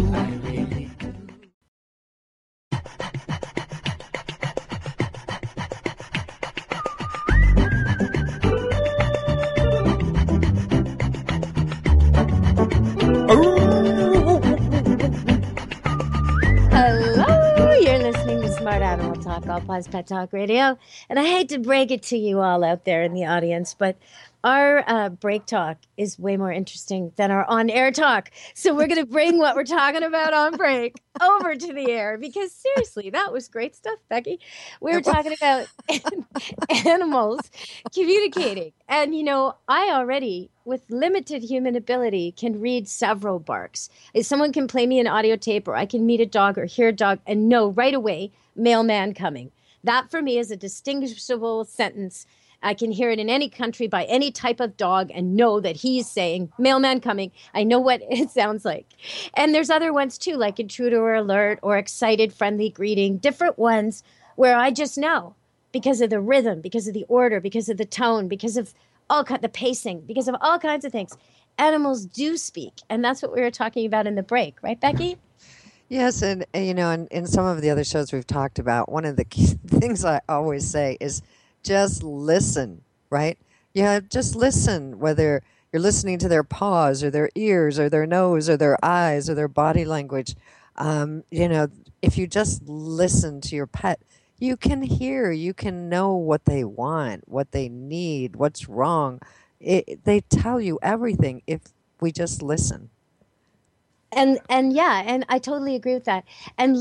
[SPEAKER 2] Hello, you're listening to Smart Animal Talk, All Paws Pet Talk Radio. And I hate to break it to you all out there in the audience, but our break talk is way more interesting than our on-air talk. So we're going to bring what we're talking about on break over to the air, because seriously, that was great stuff, Becky. We were talking about animals communicating. And, I already, with limited human ability, can read several barks. If someone can play me an audio tape, or I can meet a dog or hear a dog and know right away, mailman coming. That for me is a distinguishable sentence. I can hear it in any country by any type of dog and know that he's saying, mailman coming. I know what it sounds like. And there's other ones too, like intruder or alert or excited, friendly greeting, different ones where I just know because of the rhythm, because of the order, because of the tone, because of the pacing, because of all kinds of things. Animals do speak. And that's what we were talking about in the break. Right, Becky?
[SPEAKER 6] Yes, and in some of the other shows we've talked about, one of the key things I always say is just listen, right? Yeah, just listen, whether you're listening to their paws or their ears or their nose or their eyes or their body language. If you just listen to your pet, you can hear, you can know what they want, what they need, what's wrong. They tell you everything if we just listen.
[SPEAKER 2] And yeah, and I totally agree with that. And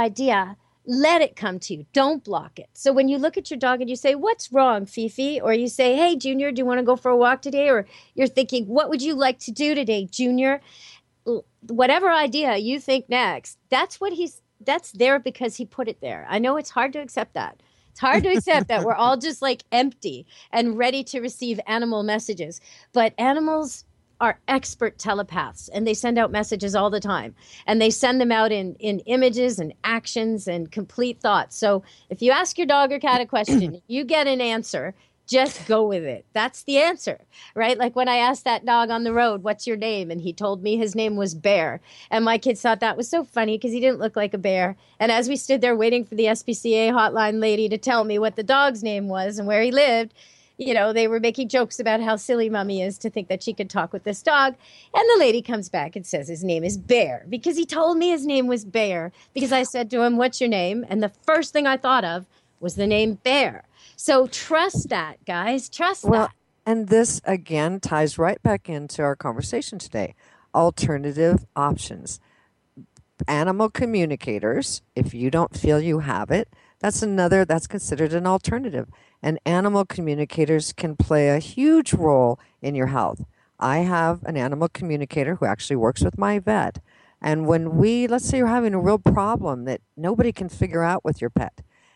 [SPEAKER 2] let it come to you. Don't block it. So when you look at your dog and you say, "What's wrong, Fifi?" Or you say, "Hey, Junior, do you want to go for a walk today?" Or you're thinking, "What would you like to do today, Junior?" Whatever idea you think next, that's there because he put it there. I know it's hard to accept that. It's hard to accept that we're all just like empty and ready to receive animal messages. But animals are expert telepaths, and they send out messages all the time, and they send them out in images and actions and complete thoughts. So if you ask your dog or cat a question, you get an answer, just go with it. That's the answer, right? Like when I asked that dog on the road, "What's your name?" And he told me his name was Bear. And my kids thought that was so funny because he didn't look like a bear. And as we stood there waiting for the SPCA hotline lady to tell me what the dog's name was and where he lived, they were making jokes about how silly Mommy is to think that she could talk with this dog. And the lady comes back and says his name is Bear because he told me his name was Bear because I said to him, "What's your name?" And the first thing I thought of was the name Bear. So trust that, guys. Trust that.
[SPEAKER 6] And this, again, ties right back into our conversation today. Alternative options. Animal communicators, if you don't feel you have it, that's considered an alternative. And animal communicators can play a huge role in your health. I have an animal communicator who actually works with my vet. And when let's say you're having a real problem that nobody can figure out with your pet,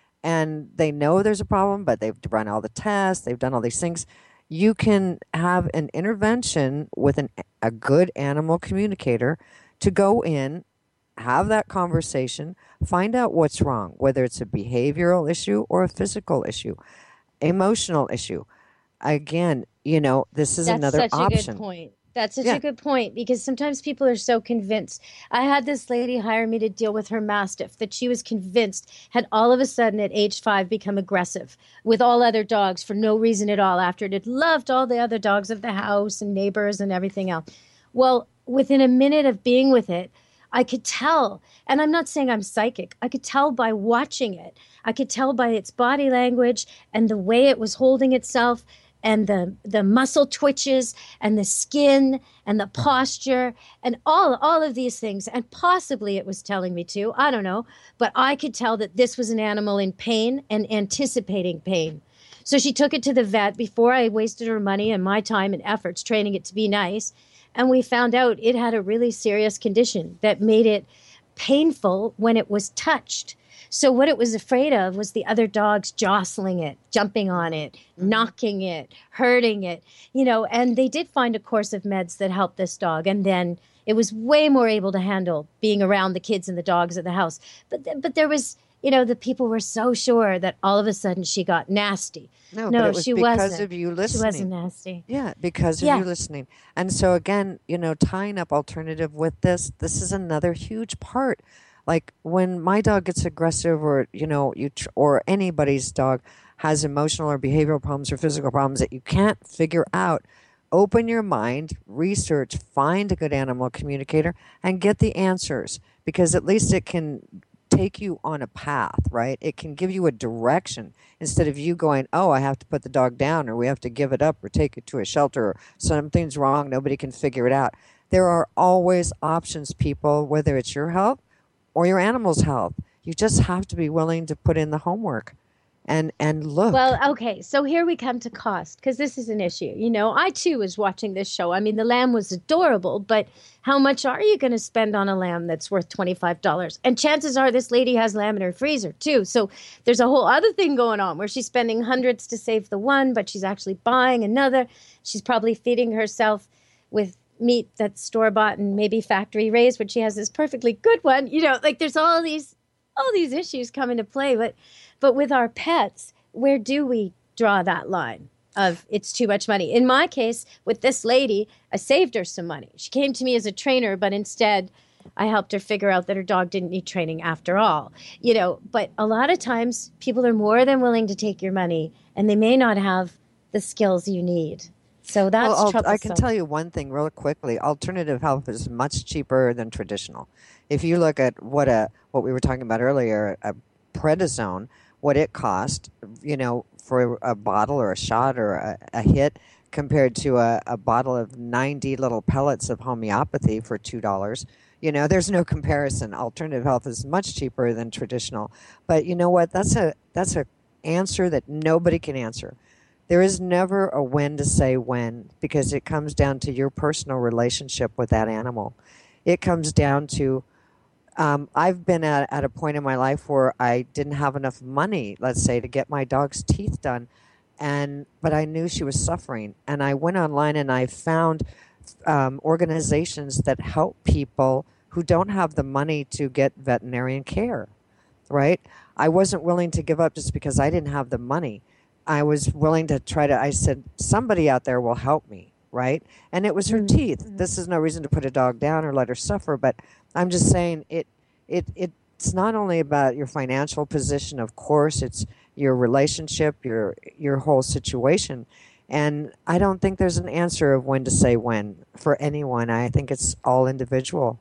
[SPEAKER 6] and they know there's a problem, but they've run all the tests, they've done all these things, you can have an intervention with a good animal communicator to go in, have that conversation, find out what's wrong, whether it's a behavioral issue or a physical issue, emotional issue. Again, this is another option.
[SPEAKER 2] That's such a good point. That's such a good point because sometimes people are so convinced. I had this lady hire me to deal with her Mastiff that she was convinced had all of a sudden at age 5 become aggressive with all other dogs for no reason at all after it had loved all the other dogs of the house and neighbors and everything else. Well, within a minute of being with it, I could tell, and I'm not saying I'm psychic, I could tell by watching it. I could tell by its body language and the way it was holding itself and the muscle twitches and the skin and the posture and all of these things. And possibly it was telling me to, I don't know, but I could tell that this was an animal in pain and anticipating pain. So she took it to the vet before I wasted her money and my time and efforts training it to be nice. And we found out it had a really serious condition that made it painful when it was touched. So what it was afraid of was the other dogs jostling it, jumping on it, knocking it, hurting it, and they did find a course of meds that helped this dog. And then it was way more able to handle being around the kids and the dogs at the house. But there was, the people were so sure that all of a sudden she got nasty.
[SPEAKER 6] No, but it was because of you listening.
[SPEAKER 2] She wasn't nasty.
[SPEAKER 6] Yeah, because of you listening. And so again, tying up alternative with this is another huge part. Like when my dog gets aggressive or, or anybody's dog has emotional or behavioral problems or physical problems that you can't figure out, open your mind, research, find a good animal communicator and get the answers because at least it can take you on a path, right? It can give you a direction instead of you going, "Oh, I have to put the dog down or we have to give it up or take it to a shelter or something's wrong. Nobody can figure it out." There are always options, people, whether it's your health or your animal's health. You just have to be willing to put in the homework and look.
[SPEAKER 2] Well, okay, so here we come to cost, because this is an issue. I too was watching this show. I mean, the lamb was adorable, but how much are you going to spend on a lamb that's worth $25? And chances are this lady has lamb in her freezer too. So there's a whole other thing going on where she's spending hundreds to save the one, but she's actually buying another. She's probably feeding herself with meat that's store-bought and maybe factory raised, but she has this perfectly good one. There's all these issues come into play. But with our pets, where do we draw that line of it's too much money? In my case, with this lady, I saved her some money. She came to me as a trainer, but instead I helped her figure out that her dog didn't need training after all. But a lot of times people are more than willing to take your money and they may not have the skills you need. So that's troublesome.
[SPEAKER 6] I can tell you one thing real quickly. Alternative health is much cheaper than traditional. If you look at what we were talking about earlier, a prednisone, what it cost, for a bottle or a shot or a hit compared to a bottle of 90 little pellets of homeopathy for $2, There's no comparison. Alternative health is much cheaper than traditional. But you know what? That's a answer that nobody can answer. There is never a when to say when, because it comes down to your personal relationship with that animal. It comes down to I've been at a point in my life where I didn't have enough money, let's say, to get my dog's teeth done, but I knew she was suffering, and I went online and I found organizations that help people who don't have the money to get veterinarian care. Right? I wasn't willing to give up just because I didn't have the money. I was willing to I said, somebody out there will help me, right? And it was her teeth. This is no reason to put a dog down or let her suffer, but I'm just saying it's not only about your financial position, of course, it's your relationship, your whole situation. And I don't think there's an answer of when to say when for anyone. I think it's all individual.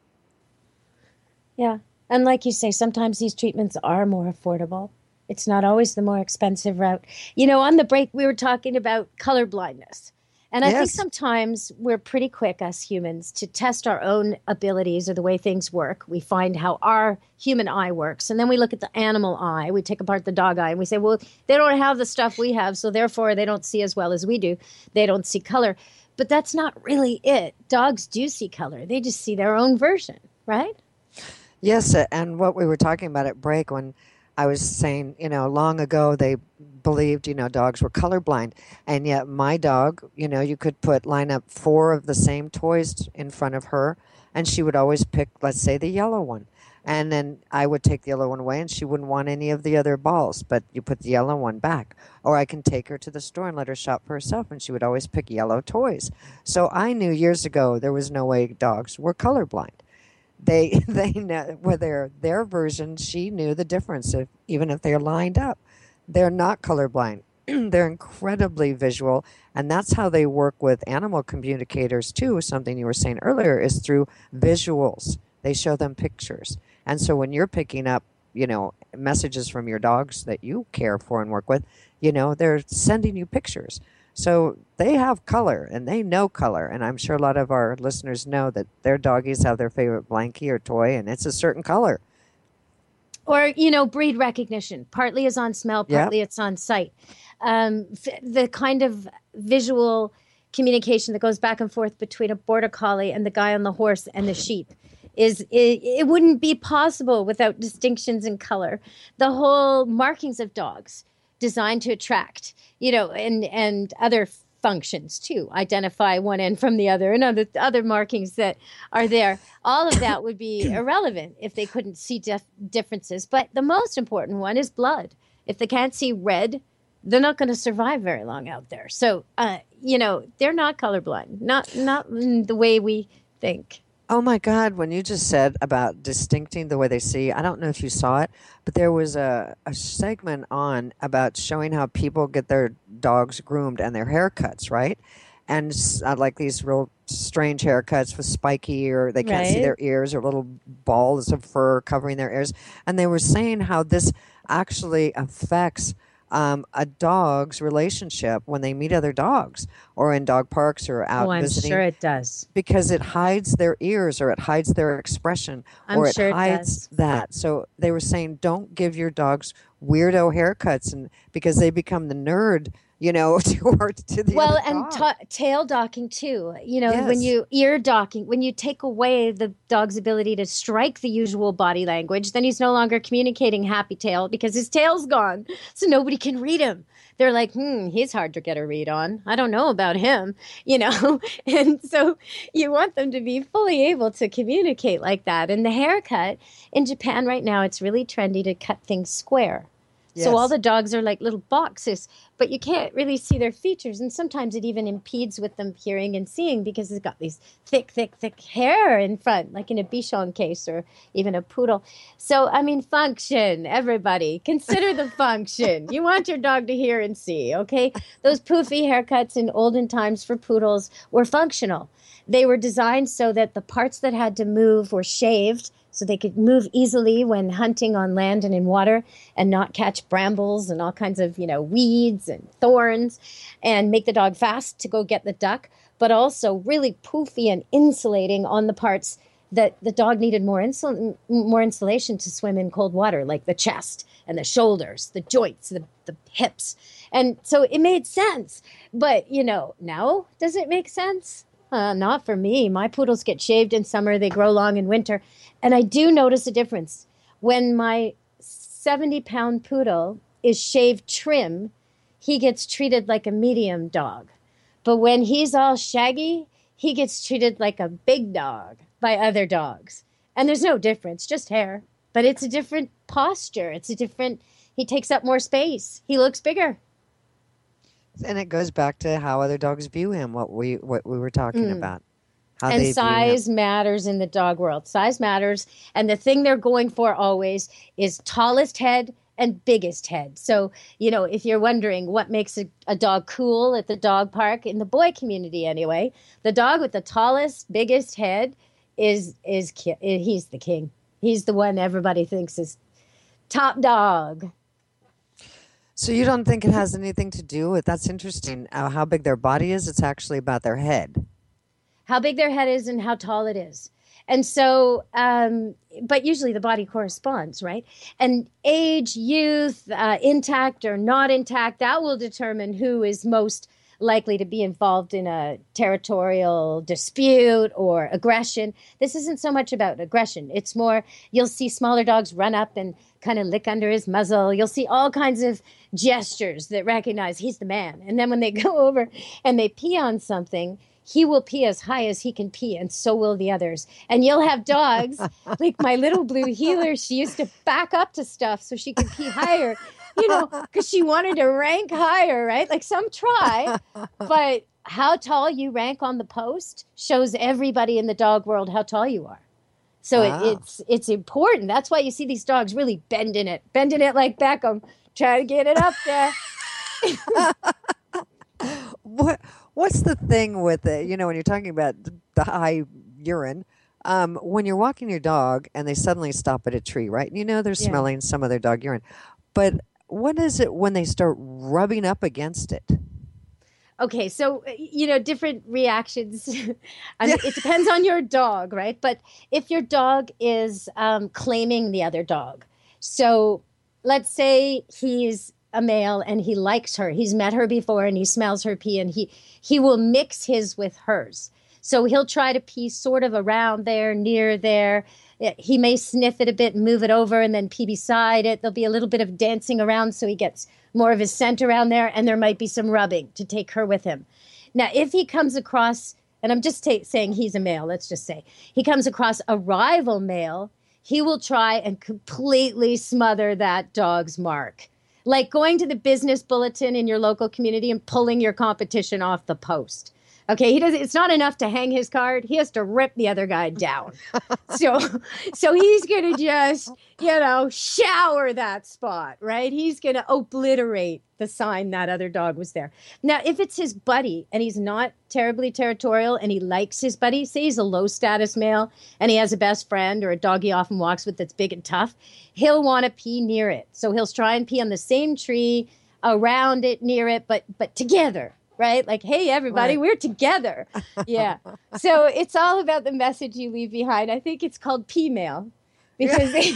[SPEAKER 2] Yeah. And like you say, sometimes these treatments are more affordable. It's not always the more expensive route. On the break, we were talking about color blindness. And I think sometimes we're pretty quick, us humans, to test our own abilities or the way things work. We find how our human eye works. And then we look at the animal eye. We take apart the dog eye and we say, well, they don't have the stuff we have, so therefore they don't see as well as we do. They don't see color. But that's not really it. Dogs do see color. They just see their own version, right?
[SPEAKER 6] Yes, and what we were talking about at break when I was saying, long ago they believed, dogs were colorblind. And yet my dog, you could line up 4 of the same toys in front of her, and she would always pick, let's say, the yellow one. And then I would take the yellow one away, and she wouldn't want any of the other balls, but you put the yellow one back. Or I can take her to the store and let her shop for herself, and she would always pick yellow toys. So I knew years ago there was no way dogs were colorblind. They know whether their version, she knew the difference, even if they're lined up. They're not colorblind. They're incredibly visual, and that's how they work with animal communicators too. Something you were saying earlier is through visuals. They show them pictures. And so when you're picking up, messages from your dogs that you care for and work with, they're sending you pictures. So they have color, and they know color. And I'm sure a lot of our listeners know that their doggies have their favorite blankie or toy, and it's a certain color.
[SPEAKER 2] Or, breed recognition. Partly is on smell, partly it's on sight. The kind of visual communication that goes back and forth between a border collie and the guy on the horse and the sheep it wouldn't be possible without distinctions in color. The whole markings of dogs designed to attract, and other functions too, identify one end from the other, and other markings that are there. All of that would be irrelevant if they couldn't see differences. But the most important one is blood. If they can't see red, they're not going to survive very long out there. So, they're not colorblind, not in the way we think.
[SPEAKER 6] Oh my God, when you just said about distincting the way they see, I don't know if you saw it, but there was a segment on about showing how people get their dogs groomed and their haircuts, right? And like these real strange haircuts with spiky ear, they can't see their ears, or little balls of fur covering their ears. And they were saying how this actually affects a dog's relationship when they meet other dogs or in dog parks or out visiting.
[SPEAKER 2] I'm sure it does.
[SPEAKER 6] Because it hides their ears, or it hides their expression, or it hides that. So they were saying, don't give your dogs weirdo haircuts, and because they become the nerd, to the
[SPEAKER 2] well,
[SPEAKER 6] other
[SPEAKER 2] and
[SPEAKER 6] dog.
[SPEAKER 2] Tail docking too.
[SPEAKER 6] Yes.
[SPEAKER 2] When you ear docking, when you take away the dog's ability to strike the usual body language, then he's no longer communicating happy tail because his tail's gone, so nobody can read him. They're like, he's hard to get a read on. I don't know about him, And so you want them to be fully able to communicate like that. And the haircut in Japan right now, it's really trendy to cut things square. Yes. So all the dogs are like little boxes, but you can't really see their features. And sometimes it even impedes with them hearing and seeing because it's got these thick hair in front, like in a Bichon case or even a poodle. So, function, everybody. Consider the function. You want your dog to hear and see, okay? Those poofy haircuts in olden times for poodles were functional. They were designed so that the parts that had to move were shaved, so they could move easily when hunting on land and in water and not catch brambles and all kinds of, weeds and thorns, and make the dog fast to go get the duck, but also really poofy and insulating on the parts that the dog needed more insulation to swim in cold water, like the chest and the shoulders, the joints, the hips. And so it made sense. But, now does it make sense? Not for me. My poodles get shaved in summer. They grow long in winter. And I do notice a difference. When my 70-pound poodle is shaved trim, he gets treated like a medium dog. But when he's all shaggy, he gets treated like a big dog by other dogs. And there's no difference, just hair. But it's a different posture. He takes up more space. He looks bigger.
[SPEAKER 6] And it goes back to how other dogs view him, what we were talking about. How
[SPEAKER 2] and
[SPEAKER 6] they
[SPEAKER 2] size matters in the dog world. Size matters. And the thing they're going for always is tallest head and biggest head. So, if you're wondering what makes a dog cool at the dog park, in the boy community anyway, the dog with the tallest, biggest head he's the king. He's the one everybody thinks is top dog.
[SPEAKER 6] So you don't think it has anything to do with, that's interesting, how big their body is? It's actually about their head.
[SPEAKER 2] How big their head is and how tall it is. And so, but usually the body corresponds, right? And age, youth, intact or not intact, that will determine who is most likely to be involved in a territorial dispute or aggression. This isn't so much about aggression. It's more, you'll see smaller dogs run up and kind of lick under his muzzle. You'll see all kinds of gestures that recognize he's the man. And then when they go over and they pee on something, he will pee as high as he can pee, and so will the others. And you'll have dogs, like my little blue heeler, she used to back up to stuff so she could pee higher, because she wanted to rank higher, right? Like some try, but how tall you rank on the post shows everybody in the dog world how tall you are. So it's important. That's why you see these dogs really bending it like Beckham, try to get it up there.
[SPEAKER 6] What's the thing with it? When you're talking about the high urine, when you're walking your dog and they suddenly stop at a tree, right? And they're smelling some of their dog urine. But what is it when they start rubbing up against it?
[SPEAKER 2] Okay, so, different reactions. It depends on your dog, right? But if your dog is claiming the other dog, so let's say he's a male and he likes her. He's met her before and he smells her pee, and he will mix his with hers. So he'll try to pee sort of around there, near there. He may sniff it a bit and move it over and then pee beside it. There'll be a little bit of dancing around so he gets more of his scent around there, and there might be some rubbing to take her with him. Now, if he comes across, and I'm just saying he's a male, let's just say, he comes across a rival male, he will try and completely smother that dog's mark. Like going to the business bulletin in your local community and pulling your competition off the post. Okay, it's not enough to hang his card. He has to rip the other guy down. So he's going to just, shower that spot, right? He's going to obliterate the sign that other dog was there. Now, if it's his buddy and he's not terribly territorial and he likes his buddy, say he's a low status male and he has a best friend or a dog he often walks with that's big and tough, he'll want to pee near it. So he'll try and pee on the same tree, around it, near it, but together. Right? Like, hey, everybody, we're together. Yeah. So it's all about the message you leave behind. I think it's called P-mail because they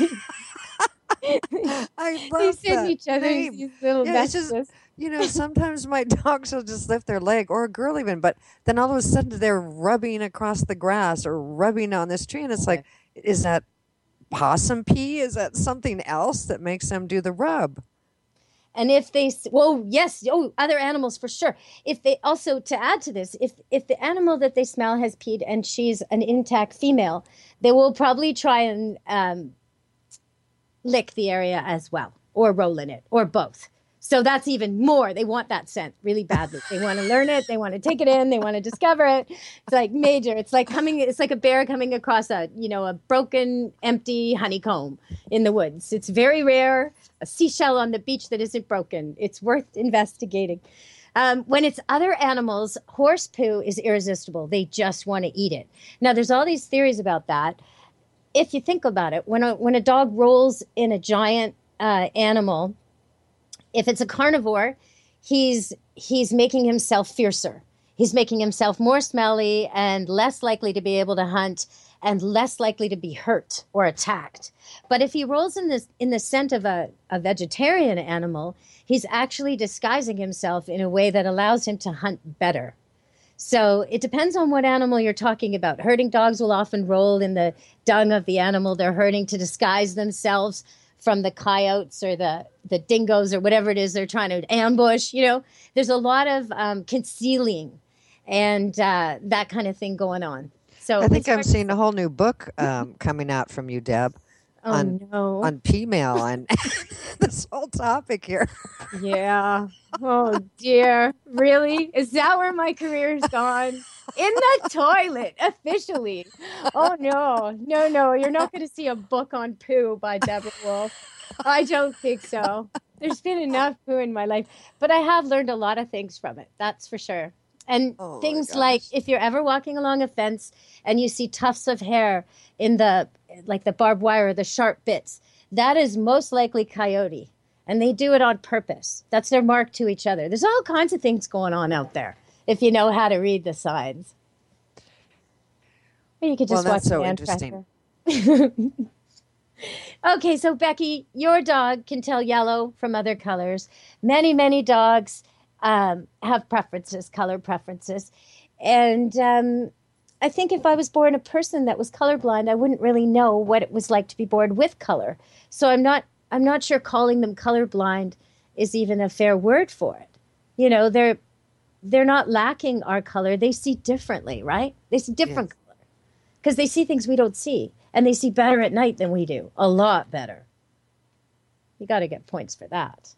[SPEAKER 2] send each other these little messages.
[SPEAKER 6] Sometimes my dogs will just lift their leg, or a girl even, but then all of a sudden they're rubbing across the grass or rubbing on this tree. And it's like, is that possum pee? Is that something else that makes them do the rub?
[SPEAKER 2] And if they, other animals for sure. If they also, to add to this, if the animal that they smell has peed and she's an intact female, they will probably try and lick the area as well, or roll in it, or both. So that's even more. They want that scent really badly. They want to learn it. They want to take it in. They want to discover it. It's like major. It's like a bear coming across a broken, empty honeycomb in the woods. It's very rare. A seashell on the beach that isn't broken. It's worth investigating. When it's other animals, horse poo is irresistible. They just want to eat it. Now, there's all these theories about that. If you think about it, when a dog rolls in a giant animal, if it's a carnivore, he's making himself fiercer. He's making himself more smelly and less likely to be able to hunt and less likely to be hurt or attacked. But if he rolls in the scent of a vegetarian animal, he's actually disguising himself in a way that allows him to hunt better. So it depends on what animal you're talking about. Herding dogs will often roll in the dung of the animal they're herding to disguise themselves from the coyotes or the dingoes or whatever it is they're trying to ambush. There's a lot of concealing and that kind of thing going on. So
[SPEAKER 6] I think I'm seeing a whole new book coming out from you, Deb, on P-mail and this whole topic here.
[SPEAKER 2] Yeah. Oh, dear. Really? Is that where my career's gone? In the toilet, officially. Oh, no. No. You're not going to see a book on poo by Deborah Wolf. I don't think so. There's been enough poo in my life. But I have learned a lot of things from it. That's for sure. And things like if you're ever walking along a fence and you see tufts of hair in the barbed wire or the sharp bits, that is most likely coyote. And they do it on purpose. That's their mark to each other. There's all kinds of things going on out there if you know how to read the signs. Or you could just watch
[SPEAKER 6] so
[SPEAKER 2] Man
[SPEAKER 6] interesting.
[SPEAKER 2] Tracker. Okay, so Becky, your dog can tell yellow from other colors. Many, many dogs have preferences, color preferences. And I think if I was born a person that was colorblind, I wouldn't really know what it was like to be born with color. So I'm not sure calling them colorblind is even a fair word for it. They're not lacking our color. They see differently, right? They see different color because they see things we don't see, and they see better at night than we do, a lot better. You got to get points for that.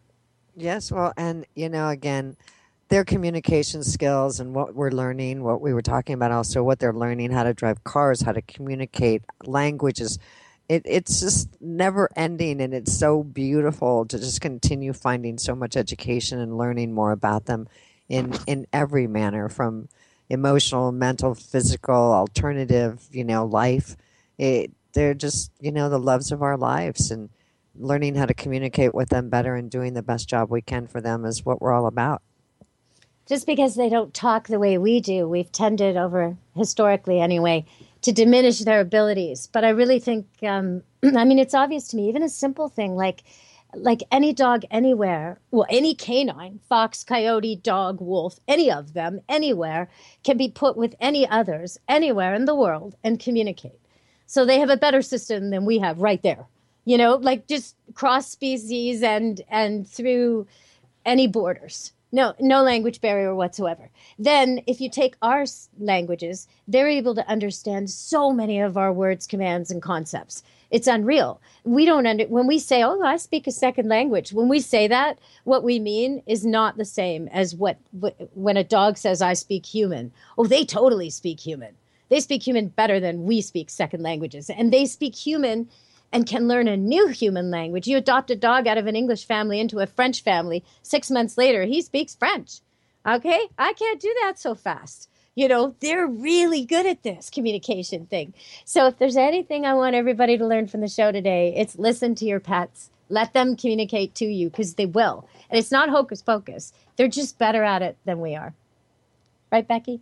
[SPEAKER 6] Yes, well, and again, their communication skills and what we're learning, what we were talking about also, what they're learning, how to drive cars, how to communicate, languages. It's just never ending, and it's so beautiful to just continue finding so much education and learning more about them in every manner, from emotional, mental, physical, alternative, life. They're just, the loves of our lives, and learning how to communicate with them better and doing the best job we can for them is what we're all about.
[SPEAKER 2] Just because they don't talk the way we do, we've tended historically anyway, to diminish their abilities. But I really think, it's obvious to me, even a simple thing like any dog anywhere, well, any canine, fox, coyote, dog, wolf, any of them, anywhere, can be put with any others, anywhere in the world, and communicate. So they have a better system than we have right there. Just cross species and through any borders. No language barrier whatsoever. Then if you take our languages, they're able to understand so many of our words, commands, and concepts. It's unreal. We don't when we say, "Oh, I speak a second language." When we say that, what we mean is not the same as when a dog says, "I speak human." Oh, they totally speak human. They speak human better than we speak second languages, and they speak human and can learn a new human language. You adopt a dog out of an English family into a French family. 6 months later, he speaks French. Okay? I can't do that so fast. They're really good at this communication thing. So if there's anything I want everybody to learn from the show today, it's listen to your pets. Let them communicate to you, because they will. And it's not hocus pocus. They're just better at it than we are. Right, Becky?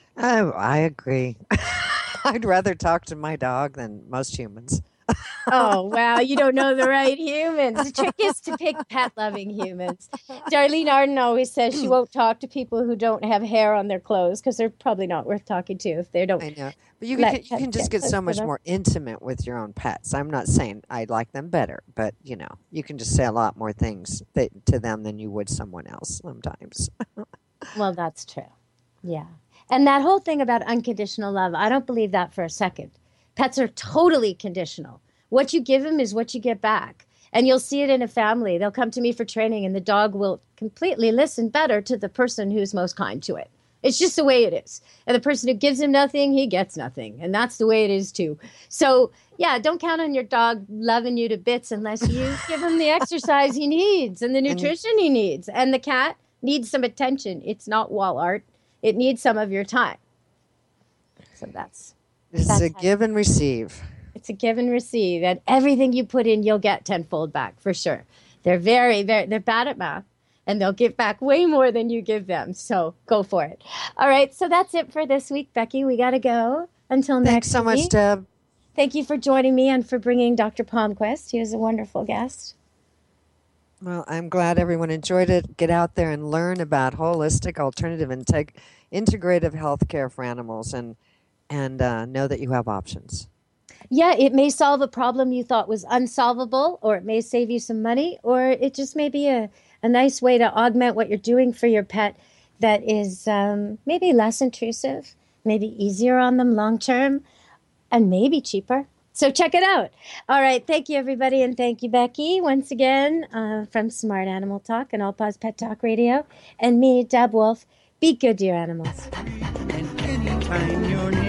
[SPEAKER 6] I agree. I'd rather talk to my dog than most humans.
[SPEAKER 2] Oh, wow. You don't know the right humans. The trick is to pick pet-loving humans. Darlene Arden always says she won't talk to people who don't have hair on their clothes because they're probably not worth talking to if they don't.
[SPEAKER 6] I know. But you can just get so much more intimate with your own pets. I'm not saying I like them better, but, you can just say a lot more things to them than you would someone else sometimes.
[SPEAKER 2] Well, that's true. Yeah. And that whole thing about unconditional love, I don't believe that for a second. Pets are totally conditional. What you give them is what you get back. And you'll see it in a family. They'll come to me for training, and the dog will completely listen better to the person who's most kind to it. It's just the way it is. And the person who gives him nothing, he gets nothing. And that's the way it is, too. So, yeah, don't count on your dog loving you to bits unless you give him the exercise he needs and the nutrition he needs. And the cat needs some attention. It's not wall art. It needs some of your time. So
[SPEAKER 6] it's a give and receive.
[SPEAKER 2] It's a give and receive. And everything you put in, you'll get tenfold back, for sure. They're they're bad at math, and they'll give back way more than you give them. So go for it. All right. So that's it for this week, Becky. We got to go. Until
[SPEAKER 6] Thanks
[SPEAKER 2] next
[SPEAKER 6] so much,
[SPEAKER 2] week.
[SPEAKER 6] Deb.
[SPEAKER 2] Thank you for joining me and for bringing Dr. Palmquist. He was a wonderful guest.
[SPEAKER 6] Well, I'm glad everyone enjoyed it. Get out there and learn about holistic, alternative, and integrative healthcare for animals, and know that you have options.
[SPEAKER 2] Yeah, it may solve a problem you thought was unsolvable, or it may save you some money, or it just may be a nice way to augment what you're doing for your pet that is maybe less intrusive, maybe easier on them long term, and maybe cheaper. So check it out. All right. Thank you, everybody. And thank you, Becky, once again from Smart Animal Talk and All Paws Pet Talk Radio. And me, Deb Wolf. Be good to your animals.
[SPEAKER 4] And anytime you're